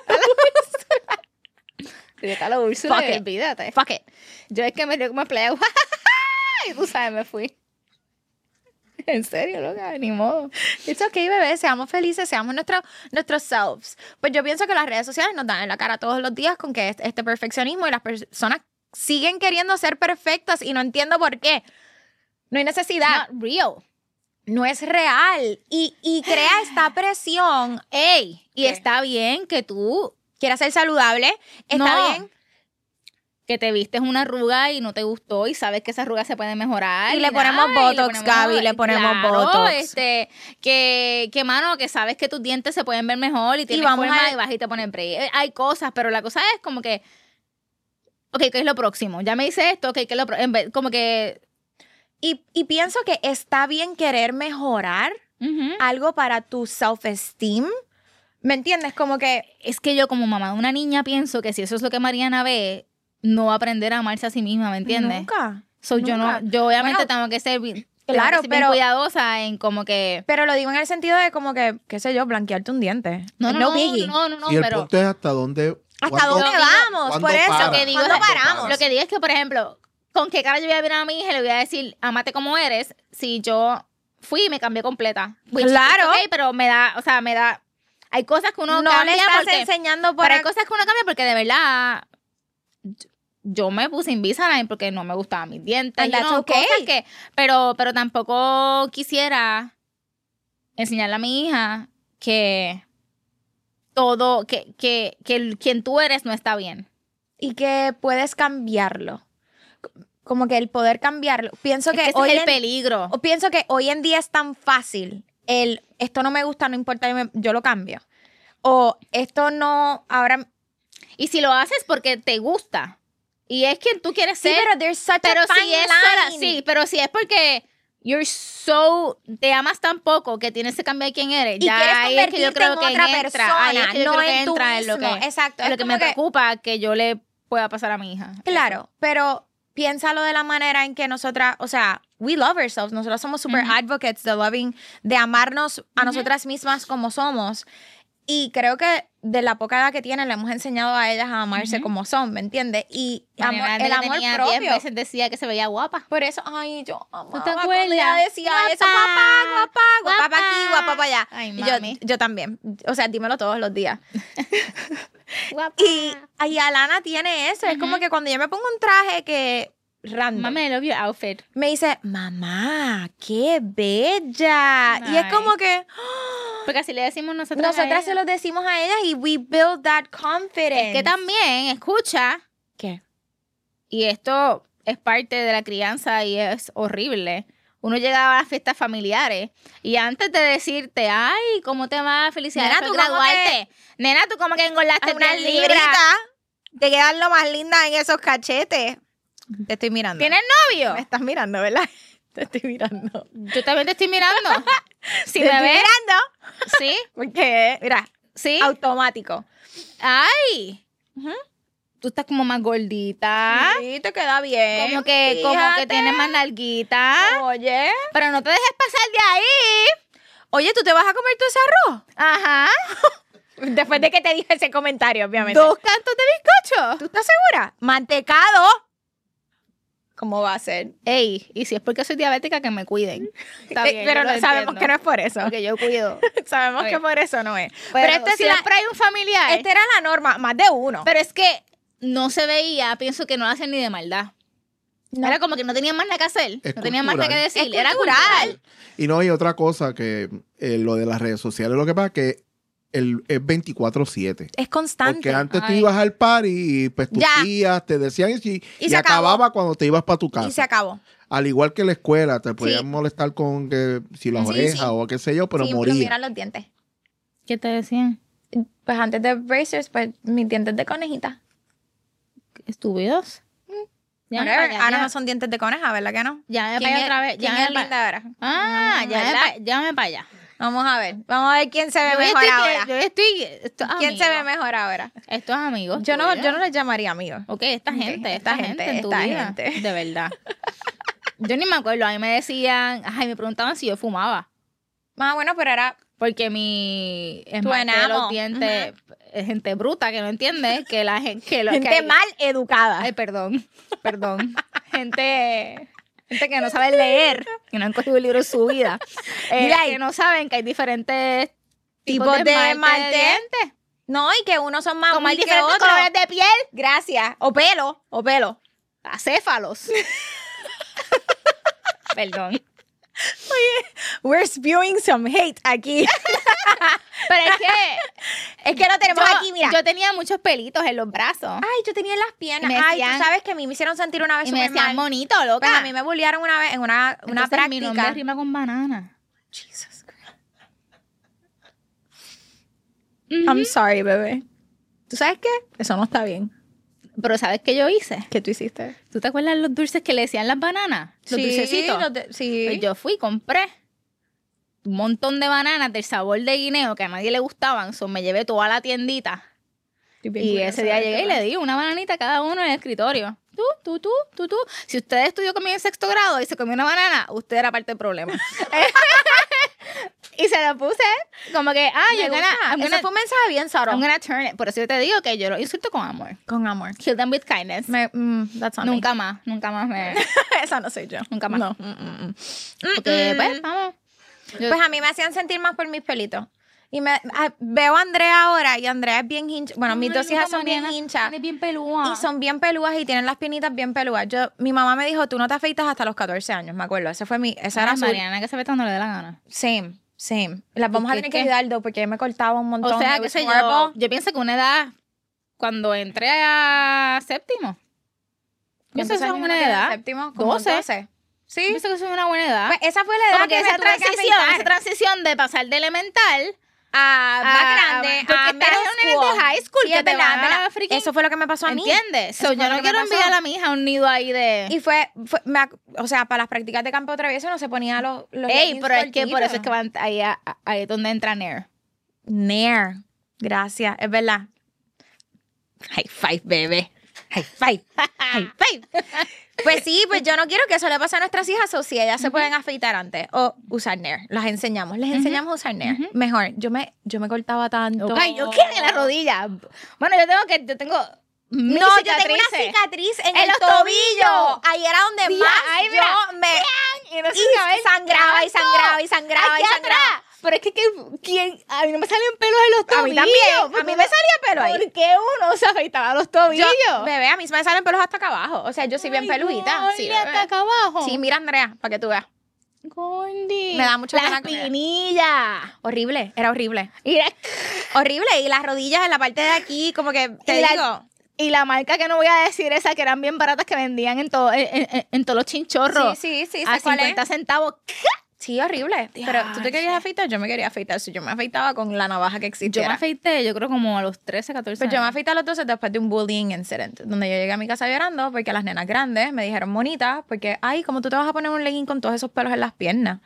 Ríete a lo Úrsula Fuck y it. olvídate. Fuck it. Yo es que me río como en playa. Y tú sabes, me fui. En serio, loca, ni modo. It's okay, bebé, seamos felices, seamos nuestros selves. Pues yo pienso que las redes sociales nos dan en la cara todos los días con que este perfeccionismo y las personas siguen queriendo ser perfectas y no entiendo por qué. No hay necesidad. Not real. No es real. Y crea esta presión. Ey, y ¿Qué? está bien que tú Quieras ser saludable, está No. bien. que te vistes una arruga y no te gustó y sabes que esa arruga se puede mejorar. Y le ponemos Botox, Gaby, le ponemos Botox. Que mano, que sabes que tus dientes se pueden ver mejor y tienes vamos forma a- y vas y te pones braid. Hay cosas, pero la cosa es como que, ok, ¿qué es lo próximo? Ya me hice esto, ok, ¿qué es lo próximo? Como que... Y pienso que está bien querer mejorar algo para tu self-esteem. ¿Me entiendes? Como que Es que yo como mamá de una niña pienso que si eso es lo que Mariana ve, no va a aprender a amarse a sí misma, ¿me entiendes? nunca. Yo obviamente Bueno, tengo que ser bien, claro, tengo que ser bien pero- cuidadosa en como que... Pero lo digo en el sentido de como que, qué sé yo, blanquearte un diente. No biggie. no, y el pero punto es hasta dónde... ¿Hasta cuándo- dónde vamos? ¿cuándo Por eso. para? lo que digo ¿Cuándo es, paramos? Lo que digo es que, por ejemplo, ¿con qué cara yo voy a ver a mi hija y le voy a decir, amate como eres, si yo fui y me cambié completa? Which Claro. it's okay, pero me da, hay cosas que uno No cambia le estás porque... enseñando por Pero hay cosas que uno cambia porque de verdad yo me puse Invisalign porque no me gustaban mis dientes. And that's cosas okay. pero tampoco quisiera enseñarle a mi hija que todo, quien tú eres no está bien. y que puedes cambiarlo. Como que el poder cambiarlo. Pienso Es que, que ese hoy es el en- peligro. o pienso que hoy en día es tan fácil esto no me gusta, no importa, yo lo cambio. O esto no, ahora... Y si lo haces porque te gusta y es quien tú quieres Sí, ser, pero there's such pero a si fine es sola, line. sí, pero si es porque te amas tan poco que tienes que cambiar quién eres, Y ya quieres ahí es que yo convertirte creo en que otra entra, persona, ahí es que yo no creo que en tú entra en lo mismo. que, Exacto, en lo es que como me que- preocupa que yo le pueda pasar a mi hija. Claro, pero piénsalo de la manera en que nosotras, o sea, we love ourselves. Nosotras somos super advocates de amarnos a nosotras mismas como somos. Y creo que de la poca edad que tienen le hemos enseñado a ellas a amarse como son, ¿me entiendes? Y Mariana, el desde que amor tenía 10 propio. veces decía que se veía guapa. Por eso, ay, yo amaba ¿No te cuando acuerdas? ella decía eso, Guapa, guapa para aquí, guapa. guapa para allá. Ay, Y mami. yo también. O sea, dímelo todos los días. Guapa. Y Alana tiene eso. Es como que cuando yo me pongo un traje que random, Mami, I love your outfit. me dice, mamá, qué bella. Y es Ay. como que Porque así le decimos nosotras. nosotras se lo decimos a ellas y we build that confidence. Es que también, escucha, ¿Qué? y esto es parte de la crianza y es horrible. Uno llegaba a las fiestas familiares y antes de decirte, ay, ¿cómo te va? Felicidades Nena, por tú como graduarte. Nena, tú como que engordaste Una 10 libras. librita. Te quedan lo más linda en esos cachetes. Te estoy mirando. ¿Tienes novio? Me estás mirando, ¿verdad? Te estoy mirando. Yo también te estoy mirando. Si Te me estoy ves, mirando. sí, Porque, mira, sí. automático. Ay, tú estás como más gordita. Sí, te queda bien. Como que Fíjate. tienes más nalguita. Oye. Pero no te dejes pasar de ahí. Oye, ¿tú te vas a comer todo ese arroz? Ajá. Después de que te dije ese comentario, obviamente. 2 cantos de bizcocho. ¿Tú estás segura? Mantecado. ¿Cómo va a ser? Ey, y si es porque soy diabética, que me cuiden. Está bien, Pero yo lo no, sabemos entiendo. que no es por eso. Porque yo cuido. Sabemos Ok. que por eso no es. Pero este es siempre hay un familiar. esta era la norma, más de uno. Pero es que no se veía, pienso que no lo hacen ni de maldad. No. Era como que no tenían más nada que hacer. Es No tenían más nada que cultural. decir. Es Era cultural. cultural. Y no hay otra cosa que lo de las redes sociales. Lo que pasa es que es 24/7. Es constante. Porque antes tú Ay. ibas al party y pues tus Ya. tías te decían y se acabó. acababa cuando te ibas para tu casa. Y se acabó. Al igual que la escuela, te podían Sí. molestar con que si las Sí, orejas sí. o qué sé yo, pero Sí, moría. miran los dientes. ¿Qué te decían? Pues antes de bracers, pues mis dientes de conejita. ¿Estúpidos? Ya me Whatever. para allá, Ahora ya. no son dientes de coneja, ¿verdad que no? Ya me ¿Quién para es- otra vez. ¿Quién Ya es me pa- linda ahora? Ah, llámame para allá. Vamos a ver quién se ve Yo mejor estoy- ahora. Yo estoy... Estos ¿Quién se ve amigos. mejor ahora? Estos amigos. Yo no tuyos. les llamaría amigos. Ok, esta gente, esta esta gente en tu esta vida. gente. De verdad. Yo ni me acuerdo. A mí me decían... Ay, me preguntaban si yo fumaba. Más bueno, pero era Porque mi Tu esmalte de enamo. los dientes es gente bruta que no entiende que la gente... Que gente mal educada. Ay, perdón. Gente... gente que no sabe leer, que no han cogido un libro en su vida, Mira, que no saben que hay diferentes tipos de esmalte esmalte. dientes. No, y que unos son más Como hay weak que diferentes otros. colores de piel, Gracias. O pelo. acéfalos. Perdón. We're spewing some hate aquí. Pero Es que lo tenemos yo, aquí, mira. yo tenía muchos pelitos en los brazos. Ay, yo tenía en las piernas. Y me Ay, decían- tú sabes que a mí me hicieron sentir una vez Y me súper decían mal. monito, loca. Pues a mí me bullearon una vez en una Entonces, mi nombre práctica. rima con banana. Jesus Christ. I'm sorry, bebé. ¿Tú sabes qué? Eso no está bien. Pero ¿sabes qué yo hice? ¿Qué tú hiciste? ¿Tú te acuerdas los dulces que le decían las bananas? Los dulcecitos. Sí. Pues yo fui y compré un montón de bananas del sabor de guineo que a nadie le gustaban. So, me llevé toda la tiendita. Y ese día llegué y le di una bananita a cada uno en el escritorio. Tú. Si usted estudió conmigo en 6º grado y se comió una banana, usted era parte del problema. Y se lo puse como que, Eso fue un mensaje bien I'm saro. gonna turn it. Por eso yo te digo que yo lo insulto con amor. Con amor. Kill them with kindness. That's on me. Nunca más me... Esa no soy yo. Nunca más. No. Porque, pues, vamos. Pues a mí me hacían sentir más por mis pelitos. Y veo a Andrea ahora y Andrea es bien hincha. Bueno, mis dos hijas son bien hinchas. Es bien pelúa. Y son bien pelúas y tienen las piernitas bien pelúas. Mi mamá me dijo, tú no te afeitas hasta los 14 años, me acuerdo. Esa era su... Mariana, que se ve cuando le dé la gana. Same. Las vamos a Porque tener que es que- ayudar, though, porque me cortaba un montón. O sea, It qué was sé yo. horrible. Yo pienso que una edad, cuando entré a séptimo, pienso que ¿Cuántos eso es años una uno tiene en edad. séptimo? Como 12. Sí. Pienso que eso es una buena edad. Pues esa fue la edad Como que que esa me tuve que transición, afeitar. esa transición de pasar de elemental Más grande, porque a estás middle en un nivel school. de high school Sí, que es te verdad, va verdad. a freaking- Eso fue lo que me pasó a mí. ¿Entiendes? Eso So, fue yo lo no que me quiero pasó. enviar a mi hija a un nido ahí de... Y o sea, para las prácticas de campo travieso no se ponía los Ey, leggings pero es que por eso es cortitos. que van ahí es donde entra Nair. Nair. Gracias, es verdad. High five, bebé. High five. High five. Pues sí, pues yo no quiero que eso le pase a nuestras hijas, o si ellas se pueden afeitar antes o usar Nair. Les enseñamos a usar Nair. Mejor, yo me cortaba tanto. Ok, yo quiero en la rodilla. Bueno, yo tengo mil No, yo tengo cicatrices. una cicatriz en En el los tobillo. tobillos. Ahí era donde Tía, más ahí, mira. yo me... Y no se Y sabe sangraba, y tanto. sangraba, y sangraba, Aquí y sangraba. atrás. Pero es que ¿quién? A mí no me salen pelos en los A mí tobillos. también. A mí me salía pelo ahí. ¿Por qué uno se afeitaba los tobillos? Bebé, a mí me salen pelos hasta acá abajo. O sea, yo soy bien peludita. No, Sí, mira, bebé. hasta acá abajo. Sí, mira, Andrea, para que tú veas. Gordy. Me da mucha la pena con ella. espinilla. Horrible, era horrible. Mira. Horrible. Y las rodillas en la parte de aquí, como que te Y la- digo. Y la marca que no voy a decir, esa que eran bien baratas que vendían en todos los chinchorros. Sí, sé A cuál es. 50 centavos. Sí, horrible. Pero tú te querías afeitar, yo me quería afeitar. Si yo me afeitaba con la navaja que Yo existiera. me afeité, yo creo como a los 13, 14 Pues yo me años. afeité a los 12 después de un bullying incident, donde yo llegué a mi casa llorando porque las nenas grandes me dijeron bonita, porque, ay, ¿cómo tú te vas a poner un legging con todos esos pelos en las piernas?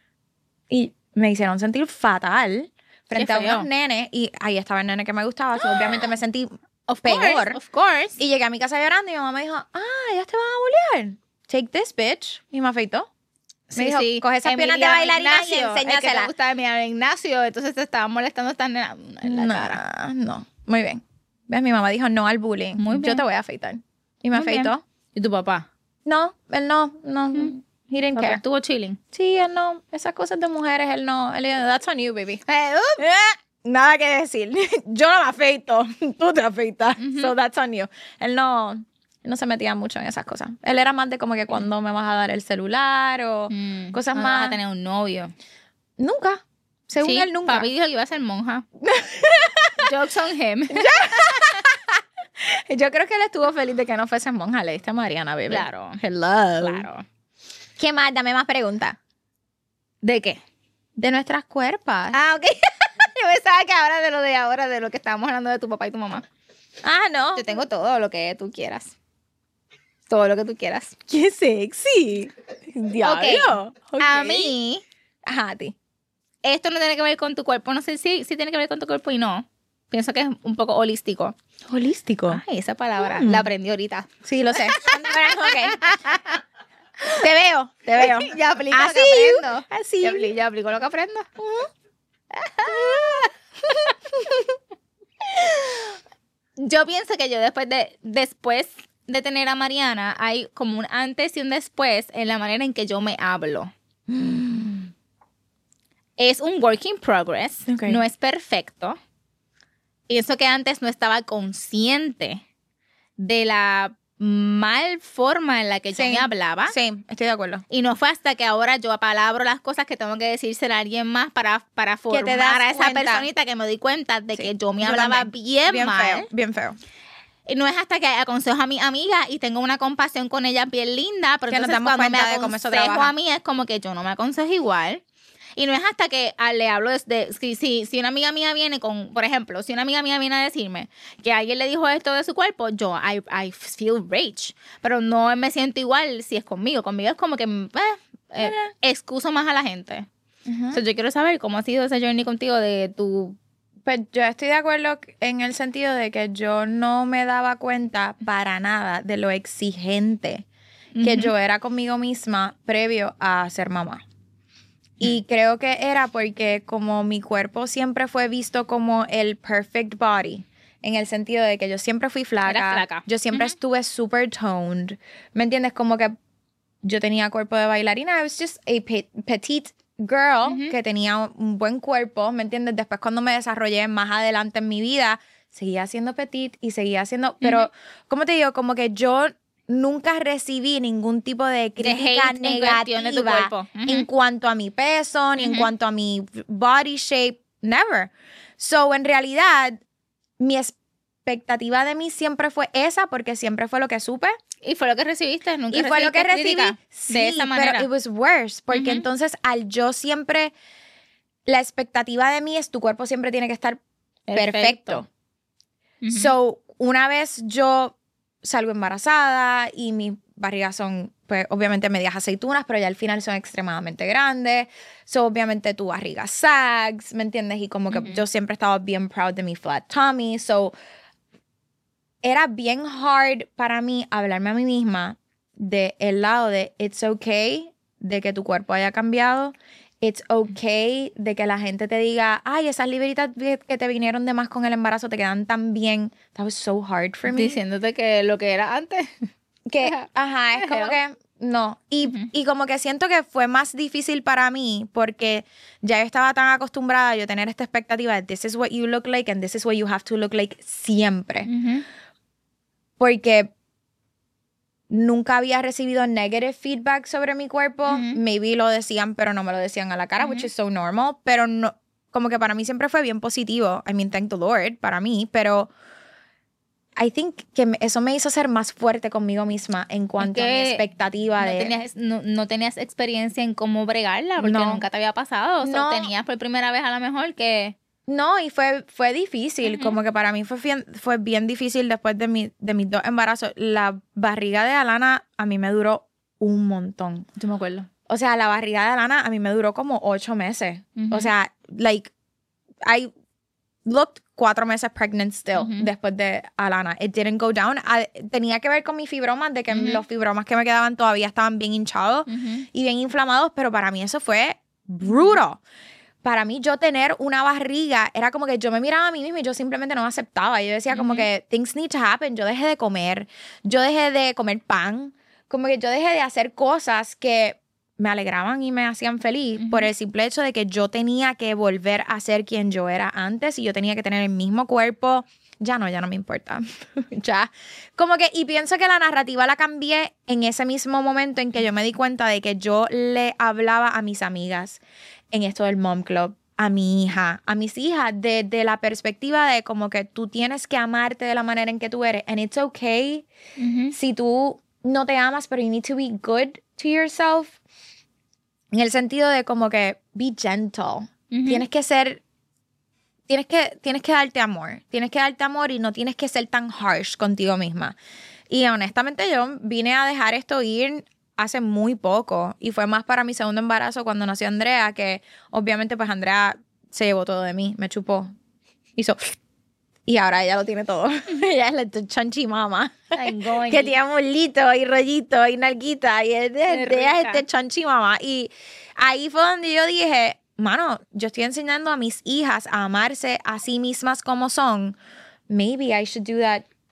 Y me hicieron sentir fatal frente a feo. unos nenes, y ahí estaba el nene que me gustaba, so, obviamente me sentí Of peor. course, of course. Y llegué a mi casa llorando y mi mamá me dijo, ellas te van a bullear. Take this, bitch. Y me afeitó. Me dijo, coge esas piernas de bailarina y Ignacio, el que enséñaselas. te gustaba mirar Ignacio, entonces te estaba molestando esta nena en la cara. No. Muy bien. ¿Ves? Mi mamá dijo no al bullying. Muy Yo bien. te voy a afeitar. Y me Muy bien. afeitó. ¿Y tu papá? No, él no. He didn't Papá care. estuvo chilling. Sí, él no. Esas cosas de mujeres, él no. Él, that's on you, baby. Ups. Nada que decir. Yo no me afeito. Tú te afeitas. So that's on you. Él no se metía mucho en esas cosas. Él era más de como que cuando me vas a dar el celular o cosas no más. vas a tener un novio. Nunca. Según Sí, él, nunca. papi dijo que iba a ser monja. Jokes on him. Yo creo que él estuvo feliz de que no fuese monja. Le diste a Mariana, bebé. Claro. Hello. Claro. ¿Qué más? Dame más preguntas. ¿De qué? De nuestras cuerpas. Ah, ok. Yo pensaba que ahora de lo que estábamos hablando de tu papá y tu mamá. No. Yo tengo todo lo que tú quieras. Todo lo que tú quieras. ¡Qué sexy! Diablo. Ok. A mí, Ajá, a ti. esto no tiene que ver con tu cuerpo. No sé si tiene que ver con tu cuerpo y no. Pienso que es un poco holístico. Holístico. Ay, esa palabra la aprendí ahorita. Sí, lo sé. Ok. Te veo. Ya aplico I lo que see you. aprendo. I see you. Ya aplico lo que aprendo. Yo pienso que yo después de tener a Mariana, hay como un antes y un después en la manera en que yo me hablo. Es un work in progress, Okay. no es perfecto. Pienso que antes no estaba consciente de la mal forma en la que yo Sí. me hablaba. Sí, estoy de acuerdo. Y no fue hasta que ahora yo apalabro las cosas que tengo que decírselo a alguien más para formar te das a esa cuenta. personita que me di cuenta de Sí, que yo me yo hablaba también. bien mal. feo, bien feo. Y no es hasta que aconsejo a mi amiga y tengo una compasión con ella bien linda, pero Que nos entonces damos cuando me cuenta de cómo eso aconsejo trabaja. a mí es como que yo no me aconsejo igual. Y no es hasta que le hablo si una amiga mía viene con, por ejemplo, si una amiga mía viene a decirme que alguien le dijo esto de su cuerpo, yo, I feel rage. Pero no me siento igual si es conmigo. Conmigo es como que excuso más a la gente. O sea, yo quiero saber cómo ha sido ese journey contigo de tu... Pues yo estoy de acuerdo en el sentido de que yo no me daba cuenta para nada de lo exigente que yo era conmigo misma previo a ser mamá. Y creo que era porque como mi cuerpo siempre fue visto como el perfect body, en el sentido de que yo siempre fui flaca, Eras flaca. yo siempre estuve super toned, ¿me entiendes? Como que yo tenía cuerpo de bailarina, I was just a petite girl que tenía un buen cuerpo, ¿me entiendes? Después cuando me desarrollé más adelante en mi vida, seguía siendo petite y seguía siendo, pero, ¿cómo te digo? Como que yo nunca recibí ningún tipo de crítica hate en cuestión de tu negativa cuerpo. en cuanto a mi peso, ni en cuanto a mi body shape, never. So, en realidad, mi expectativa de mí siempre fue esa, porque siempre fue lo que supe. Y fue lo que recibiste, nunca Y fue lo que recibiste recibí. crítica Sí, de esa manera. pero it was worse, porque entonces al yo siempre, la expectativa de mí es tu cuerpo siempre tiene que estar perfecto. So, una vez yo salgo embarazada y mis barrigas son, pues, obviamente medias aceitunas, pero ya al final son extremadamente grandes. So, obviamente tu barriga sags, ¿me entiendes? Y como que yo siempre estaba bien proud de mi flat tummy. So, era bien hard para mí hablarme a mí misma de el lado de it's okay de que tu cuerpo haya cambiado. It's okay de que la gente te diga, ay, esas libritas que te vinieron de más con el embarazo te quedan tan bien. That was so hard for me. Diciéndote que lo que era antes. Que, ajá, es como que, no. Y como que siento que fue más difícil para mí porque ya yo estaba tan acostumbrada a yo tener esta expectativa de this is what you look like and this is what you have to look like siempre. Porque nunca había recibido negative feedback sobre mi cuerpo. Maybe lo decían, pero no me lo decían a la cara, which is so normal. Pero no, como que para mí siempre fue bien positivo. I mean, thank the Lord, para mí. Pero I think que eso me hizo ser más fuerte conmigo misma en cuanto a mi expectativa no tenías experiencia en cómo bregarla porque No. nunca te había pasado. O sea, No. tenías por primera vez a lo mejor que... No, y fue difícil. Como que para mí fue bien difícil después de mis dos embarazos. La barriga de Alana a mí me duró un montón. Yo me acuerdo. O sea, la barriga de Alana a mí me duró como 8 meses. O sea, like, I looked 4 meses pregnant still después de Alana. It didn't go down. Tenía que ver con mis fibromas, de que los fibromas que me quedaban todavía estaban bien hinchados y bien inflamados, pero para mí eso fue brutal. Para mí yo tener una barriga era como que yo me miraba a mí misma y yo simplemente no me aceptaba. Yo decía como que things need to happen. Yo dejé de comer pan, como que yo dejé de hacer cosas que me alegraban y me hacían feliz por el simple hecho de que yo tenía que volver a ser quien yo era antes y yo tenía que tener el mismo cuerpo. Ya no me importa. Ya. Como que, y pienso que la narrativa la cambié en ese mismo momento en que yo me di cuenta de que yo le hablaba a mis amigas en esto del Mom Club, a mi hija, a mis hijas, de la perspectiva de como que tú tienes que amarte de la manera en que tú eres. And it's okay si tú no te amas, pero you need to be good to yourself. En el sentido de como que be gentle. Tienes que ser... Tienes que darte amor. Tienes que darte amor y no tienes que ser tan harsh contigo misma. Y honestamente yo vine a dejar esto ir hace muy poco. Y fue más para mi segundo embarazo cuando nació Andrea, que obviamente pues Andrea se llevó todo de mí. Me chupó. Hizo... Y ahora ella lo tiene todo. Ella es la chunky mama. Que tiene mulito y rollito y nalguita. Y ella es chunky mama. Y ahí fue donde yo dije... Mano, yo estoy enseñando a mis hijas a amarse a sí mismas como son. Maybe I should do that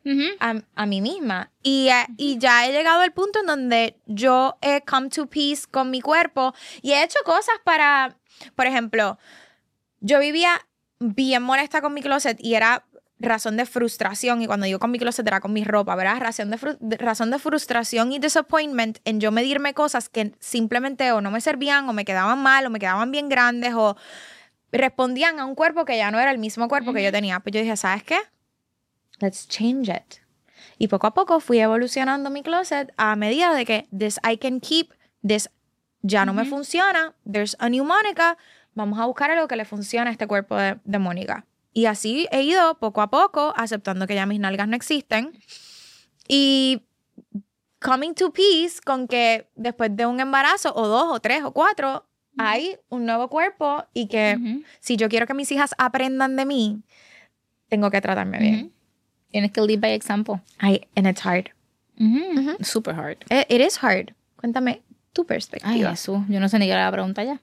a mí misma. Y ya he llegado al punto en donde yo he come to peace con mi cuerpo y he hecho cosas para, por ejemplo, yo vivía bien molesta con mi closet y era razón de frustración, y cuando digo con mi closet era con mi ropa, ¿verdad? Razón de frustración y disappointment en yo medirme cosas que simplemente o no me servían o me quedaban mal o me quedaban bien grandes o respondían a un cuerpo que ya no era el mismo cuerpo que yo tenía. Pues yo dije, ¿sabes qué? Let's change it. Y poco a poco fui evolucionando mi closet a medida de que this I can keep, this ya no me funciona, there's a new Mónica, vamos a buscar algo que le funcione a este cuerpo de Mónica. Y así he ido poco a poco aceptando que ya mis nalgas no existen y coming to peace con que después de un embarazo o 2 o 3 o 4 hay un nuevo cuerpo y que si yo quiero que mis hijas aprendan de mí, tengo que tratarme bien. Tienes que lead by example. And it's hard. Super hard. It is hard. Cuéntame tu Ay, perspectiva. Jesús, yo no sé ni qué era la pregunta ya.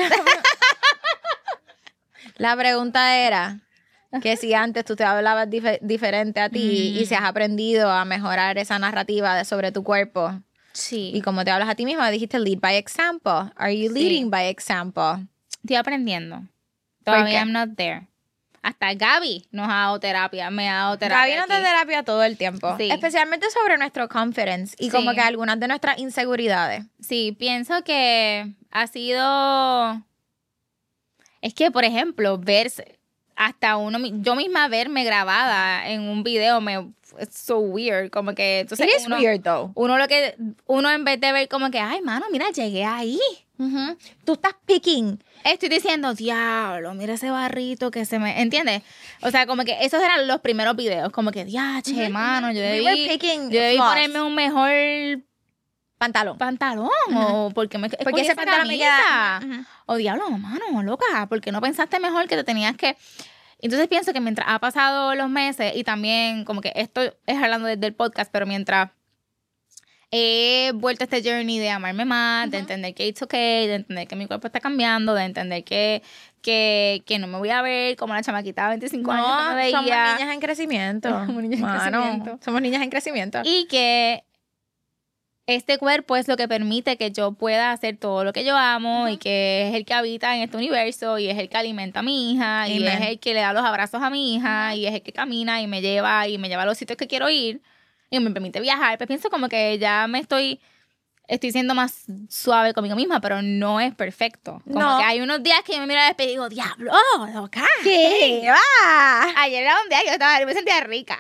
La pregunta era que si antes tú te hablabas diferente a ti y si has aprendido a mejorar esa narrativa sobre tu cuerpo. Sí. Y como te hablas a ti misma, dijiste lead by example. Are you leading by example? Estoy aprendiendo. ¿Por Todavía qué? I'm not there. Hasta Gaby nos ha dado terapia, me ha dado terapia. Gaby nos da aquí. terapia todo el tiempo. Sí. Especialmente sobre nuestro confidence y Sí. como que algunas de nuestras inseguridades. Sí, pienso que ha sido... Es que, por ejemplo, verse... Hasta yo misma verme grabada en un video es so weird. Como que... Entonces, It is weird though. Uno en vez de ver como que, ay, mano, mira, llegué ahí. Tú estás picking. Estoy diciendo, diablo, mira ese barrito que se me... ¿Entiendes? O sea, como que esos eran los primeros videos. Como que, diache, mano, yo We were debí flaws. ponerme un mejor Pantalón. o porque me Porque ese pantalón me queda... O diablo, mano, loca, porque no pensaste mejor que te tenías que... Entonces pienso que mientras ha pasado los meses y también como que esto es hablando desde el podcast, pero mientras he vuelto a este journey de amarme más, de entender que it's okay, de entender que mi cuerpo está cambiando, de entender que no me voy a ver como la chamaquita de 25 años que me veía. Somos niñas en crecimiento. Somos niñas en Mano, crecimiento. Somos niñas en crecimiento. Y que este cuerpo es lo que permite que yo pueda hacer todo lo que yo amo y que es el que habita en este universo y es el que alimenta a mi hija y Amen. es el que le da los abrazos a mi hija y es el que camina y me lleva a los sitios que quiero ir y me permite viajar. Pues pienso como que ya estoy siendo más suave conmigo misma, pero no es perfecto. Como No. que hay unos días que yo me miro al espejo y digo, diablo, loca. ¿Qué va? Ayer era un día que yo me sentía rica.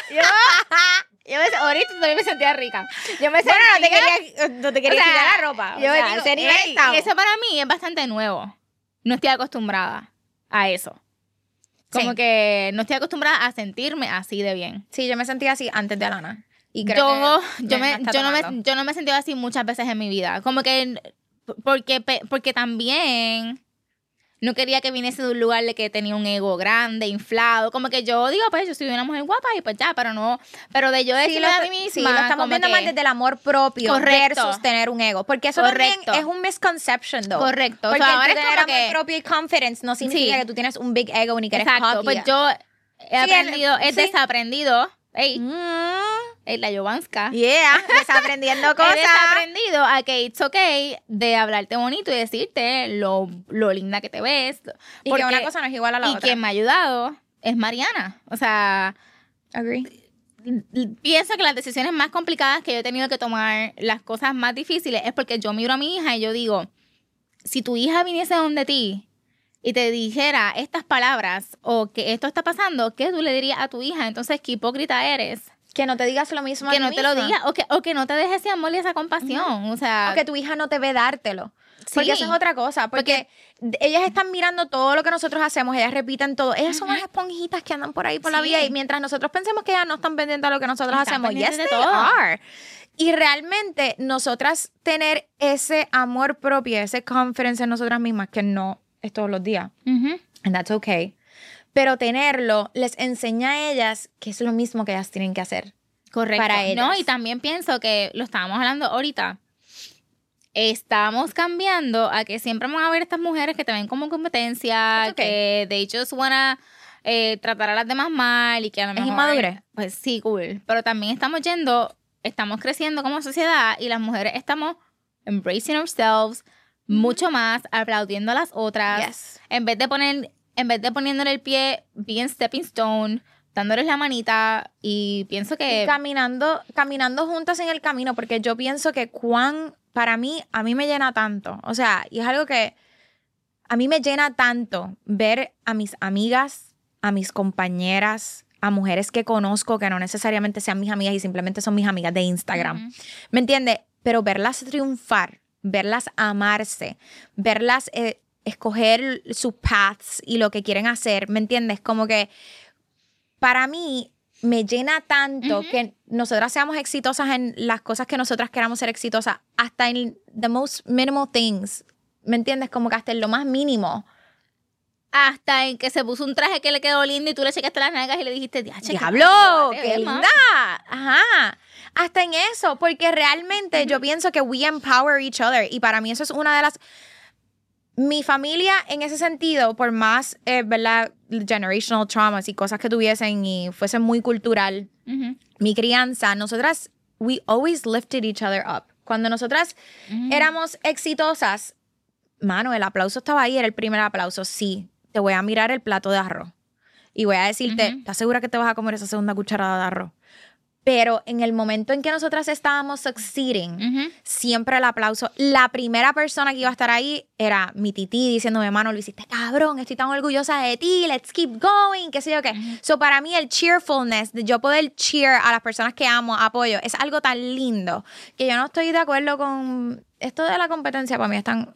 Ahorita también me sentía rica. Yo me sentía... No te quería O sea, quitar la ropa. Yo O sea, digo, ese nivel y estamos. eso para mí es bastante nuevo. No estoy acostumbrada a eso. Como Sí. que no estoy acostumbrada a sentirme así de bien. Sí, yo me sentía así antes de Alana. Y creo que yo me está tomando. no me he sentido así muchas veces en mi vida. Como que porque también no quería que viniese de un lugar de que tenía un ego grande, inflado. Como que yo digo, pues yo soy una mujer guapa y pues ya, pero de yo decirme a mí misma. Sí, lo estamos como viendo que- más desde el amor propio Correcto. versus tener un ego. Porque eso Correcto. también es un misconception, though. Correcto. O Porque sea, el ahora tú es tener como amor que- propio y confidence no significa Sí. que tú tienes un big ego ni que eres Exacto, cocky. pues yo he aprendido, he sí. desaprendido. Ey, Mm, la Yovanska. yeah, desaprendiendo He cosas. desaprendido a que it's okay de hablarte bonito y decirte lo linda que te ves. Y que una cosa no es igual a la y otra. quien me ha ayudado es Mariana. O sea, Agree. pienso que las decisiones más complicadas que yo he tenido que tomar, las cosas más difíciles, es porque yo miro a mi hija y yo digo, si tu hija viniese donde ti y te dijera estas palabras o que esto está pasando, ¿qué tú le dirías a tu hija? Entonces, ¿qué hipócrita eres? Que no te digas lo mismo a Que ti no te lo misma. digas o que no te dejes ese amor y esa compasión. O sea, O que tu hija no te ve dártelo. Sí. Porque eso es otra cosa. Porque ellas están mirando todo lo que nosotros hacemos, ellas repiten todo. Ellas son unas esponjitas que andan por ahí por la Sí. vida y mientras nosotros pensemos que ellas no están pendientes a lo que nosotros Están hacemos, yes, pendientes de they todo. are. Y realmente nosotras tener ese amor propio, ese confidence en nosotras mismas, que no es todos los días, ujú. and that's okay, pero tenerlo les enseña a ellas que es lo mismo que ellas tienen que hacer. Correcto. Para ellas. No, y también pienso que lo estábamos hablando ahorita. Estamos cambiando a que siempre van a haber estas mujeres que te ven como competencia, It's okay. que they just wanna tratar a las demás mal y que a lo mejor... inmadurez. Pues sí, cool. Pero también estamos creciendo como sociedad y las mujeres estamos embracing ourselves mucho más, aplaudiendo a las otras. Yes. En vez de poniéndole el pie, being stepping stone, dándoles la manita y pienso que... Y caminando juntas en el camino, porque yo pienso que para mí, a mí me llena tanto. O sea, y es algo que a mí me llena tanto ver a mis amigas, a mis compañeras, a mujeres que conozco que no necesariamente sean mis amigas y simplemente son mis amigas de Instagram. ¿Me entiendes? Pero verlas triunfar, verlas amarse, verlas escoger sus paths y lo que quieren hacer, ¿me entiendes? Como que para mí me llena tanto que nosotras seamos exitosas en las cosas que nosotras queramos ser exitosas, hasta en the most minimal things, ¿me entiendes? Como que hasta en lo más mínimo. Hasta en que se puso un traje que le quedó lindo y tú le checaste las nalgas y le dijiste, ¡Diablo! ¡Qué linda! Ajá. Hasta en eso, porque realmente yo pienso que we empower each other. Y para mí eso es una de las... Mi familia, en ese sentido, por más, ¿verdad? Generational traumas y cosas que tuviesen y fuesen muy cultural, mi crianza, nosotras, we always lifted each other up. Cuando nosotras éramos exitosas, mano, el aplauso estaba ahí, era el primer aplauso. Sí, te voy a mirar el plato de arroz y voy a decirte, ¿estás segura que te vas a comer esa segunda cucharada de arroz? Pero en el momento en que nosotras estábamos succeeding, siempre el aplauso. La primera persona que iba a estar ahí era mi tití diciéndome, mano, lo hiciste cabrón, estoy tan orgullosa de ti, let's keep going, qué sé yo qué. So, para mí el cheerfulness, de yo poder cheer a las personas que amo, apoyo, es algo tan lindo que yo no estoy de acuerdo con esto de la competencia. Para mí es tan...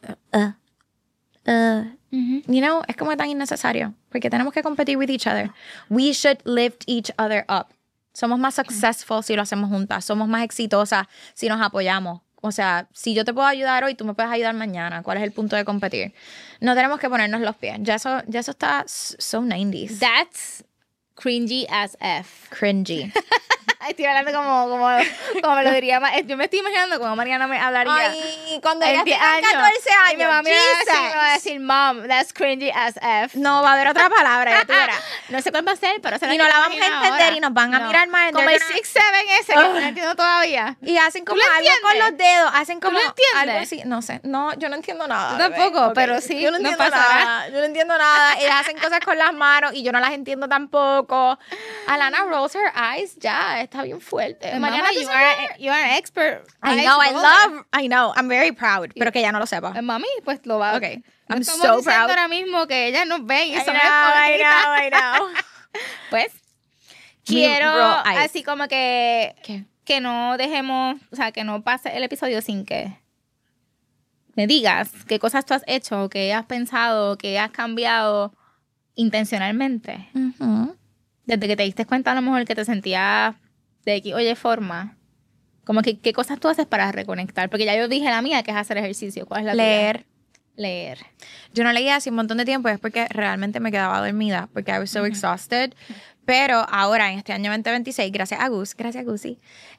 you know, es como tan innecesario porque tenemos que competir with each other. We should lift each other up. Somos más successful si lo hacemos juntas. Somos más exitosas si nos apoyamos. O sea, si yo te puedo ayudar hoy, tú me puedes ayudar mañana. ¿Cuál es el punto de competir? No tenemos que ponernos los pies. Ya eso está so 90s. That's cringy as F. Cringy. Estoy hablando como me lo diría. Yo me estoy imaginando como Mariana me hablaría. Ay, cuando en ella 10 tenga 14 Y mi años. mamá me va a decir, Mom, that's cringy as F. No, va a haber otra palabra, ya tú verás. No sé cuál va a ser, pero se Y no la vamos a entender y nos van a mirar mal. Como el 6-7 ese, que no entiendo todavía. Y hacen como ¿Tú lo algo con entiendes? los dedos. Hacen como lo entiendes? algo así. No sé. No, yo no entiendo nada. Yo tampoco, bebé. pero Ok. sí, Yo no nos entiendo pasará. nada. Yo no entiendo nada. Ellas hacen cosas con las manos y yo no las entiendo tampoco. Alana rolls her eyes. Ya, está bien fuerte. Mariana, you are an expert. I know, I'm very proud. Pero que ella no lo sepa. Mami, pues lo va. Ok. No I'm estamos so diciendo proud. ahora mismo que ellas nos ven y I son know. Pues, Mi quiero raw eyes. así como que ¿Qué? que no dejemos, o sea, que no pase el episodio sin que me digas qué cosas tú has hecho, qué has pensado, qué has cambiado intencionalmente. Desde que te diste cuenta a lo mejor que te sentías de X o Y forma. Como que qué cosas tú haces para reconectar. Porque ya yo dije la mía, que es hacer ejercicio. ¿Cuál es la tuya? Leer. Yo no leía hace un montón de tiempo, es porque realmente me quedaba dormida, porque I was so exhausted. Pero ahora, en este año 2026, gracias a Gusi,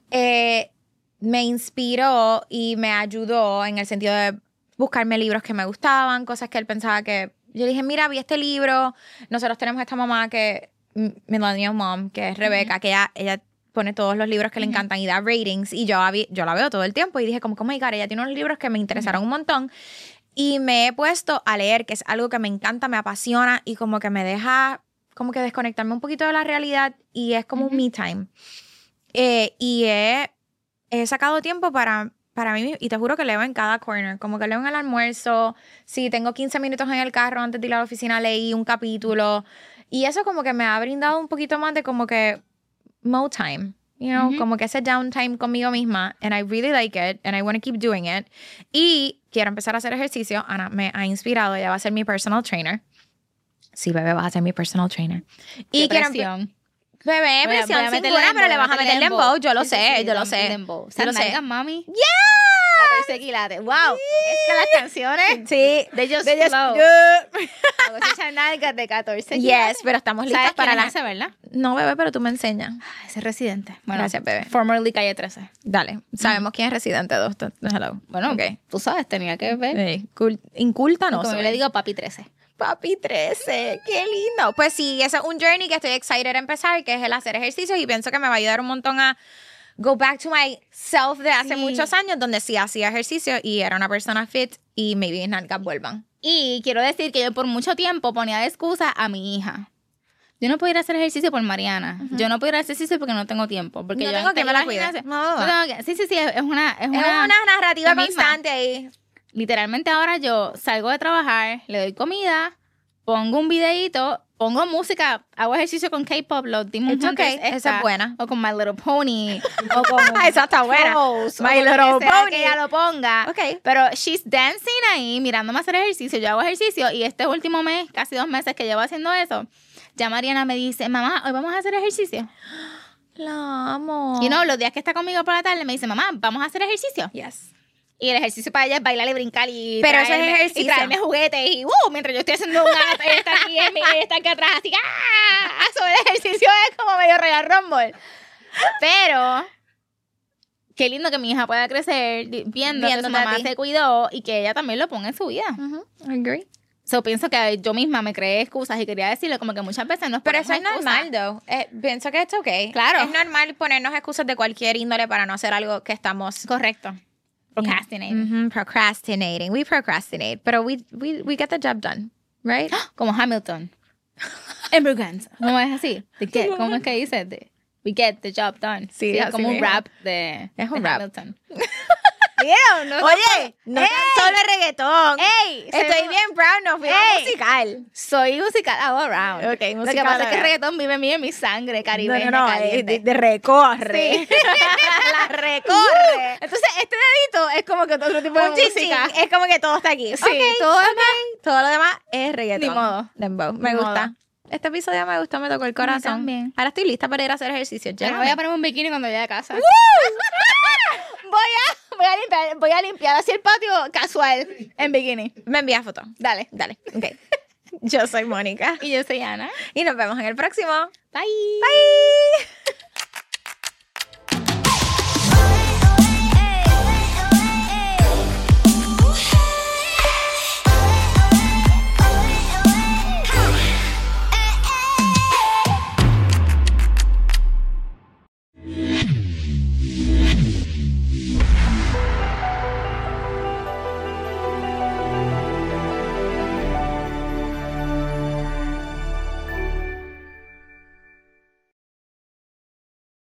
me inspiró y me ayudó en el sentido de buscarme libros que me gustaban, cosas que él pensaba que... Yo dije, mira, vi este libro, nosotros tenemos esta mamá que... Millennial Mom, que es Rebeca, que ella pone todos los libros que le encantan y da ratings, y yo la veo todo el tiempo, y dije como, oh my God, ella tiene unos libros que me interesaron un montón, y me he puesto a leer, que es algo que me encanta, me apasiona, y como que me deja como que desconectarme un poquito de la realidad, y es como un me time. Y he sacado tiempo para mí, y te juro que leo en cada corner, como que leo en el almuerzo, si tengo 15 minutos en el carro antes de ir a la oficina, leí un capítulo, y eso como que me ha brindado un poquito más de como que mo time, you know, como que ese downtime conmigo misma, and I really like it, and I want to keep doing it. Y quiero empezar a hacer ejercicio. Ana me ha inspirado, ella va a ser mi personal trainer. Sí, bebé, vas a ser mi personal trainer. Y quiero presión. Bebé, Voy a presión sin meterle duda, dembow, pero le vas a meterle meter dembow. Yo lo sé, yo lo sé. Dembow. Yo lo sé. Nalgas, mami. ¡Yeah! 14 quilates. Wow. Es que las canciones Sí. de Just They just- Flow. Yeah. Hago esas nalgas de 14 quilates. Yes, pero estamos listas ¿Sabes para quién la... es ese, verdad? No, bebé, pero tú me enseñas. Ese es Residente. Bueno, Gracias, bebé. Formerly Calle 13. Dale, sabemos quién es Residente 2. Hello. Bueno, Ok. tú sabes, tenía que ver. Inculta no Como yo soy. le digo, papi 13. Papi 13, qué lindo. Pues sí, ese es un journey que estoy excited a empezar, que es el hacer ejercicio y pienso que me va a ayudar un montón a go back to my self de hace muchos años, donde sí hacía ejercicio y era una persona fit y maybe mis nalgas vuelvan. Y quiero decir que yo por mucho tiempo ponía de excusa a mi hija. Yo no puedo ir a hacer ejercicio por Mariana. Yo no puedo ir a hacer ejercicio porque no tengo tiempo. Porque No yo tengo que me la cuide. cuide. No. Sí, es una Es una narrativa la misma. constante ahí. Literalmente ahora yo salgo de trabajar, le doy comida, pongo un videíto, pongo música, hago ejercicio con K-pop, los Demon It's Hunters, okay, esa es buena. o con My Little Pony, o con Esa está buena. Trolls, My o con Little lo que sea Pony. que ella lo ponga. Ok. Pero she's dancing ahí, mirándome hacer ejercicio. Yo hago ejercicio y este último mes, casi 2 meses que llevo haciendo eso, ya Mariana me dice, mamá, hoy vamos a hacer ejercicio. La amo. Y no, los días que está conmigo por la tarde me dice, mamá, vamos a hacer ejercicio. Yes. Y el ejercicio para ella es bailar y brincar y Pero eso es traerme, ejercicio. y traerme juguetes y mientras yo estoy haciendo un gato, ella está aquí, ella está aquí atrás, así que sobre el ejercicio es como medio Royal Rumble. Pero qué lindo que mi hija pueda crecer viendo que su Viéndote mamá a ti. se cuidó y que ella también lo ponga en su vida. Agree. So pienso que yo misma me creé excusas y quería decirle como que muchas veces no es Pero eso es normal, though. Pienso que es okay. Claro. Es normal ponernos excusas de cualquier índole para no hacer algo que estamos... Correcto. Procrastinating. Procrastinating. We procrastinate. Pero we get the job done. Right? Como Hamilton. Immigrants. ¿Cómo es así? ¿Cómo es que dice? We get the job done. Sí, es así como un mismo. rap de rap. Hamilton. ¿Vieron? No, Oye, no ¡Ey! tan solo reggaetón. ¡Ey! Estoy bien proud, nos fuimos ¡Ey! musical. Soy musical all around. Ok, Lo que musical pasa es que all el reggaetón vive en mi sangre caribeña No, caliente. de recorre. Sí. La recorre. Entonces, este dedito es como que otro tipo de Un chinchín. música. Es como que todo está aquí. Sí, Ok, todo todo lo demás es reggaetón. Ni modo. Dembow. Me Ni gusta. modo. Este episodio me gustó, me tocó el corazón. también. Ahora estoy lista para ir a hacer ejercicio. Yo me Llévame. voy a poner un bikini cuando llegue a casa. Voy a limpiar así el patio casual en bikini. Me envías foto. Dale. Dale. Ok. Yo soy Mónica. Y yo soy Ana. Y nos vemos en el próximo. Bye. Bye.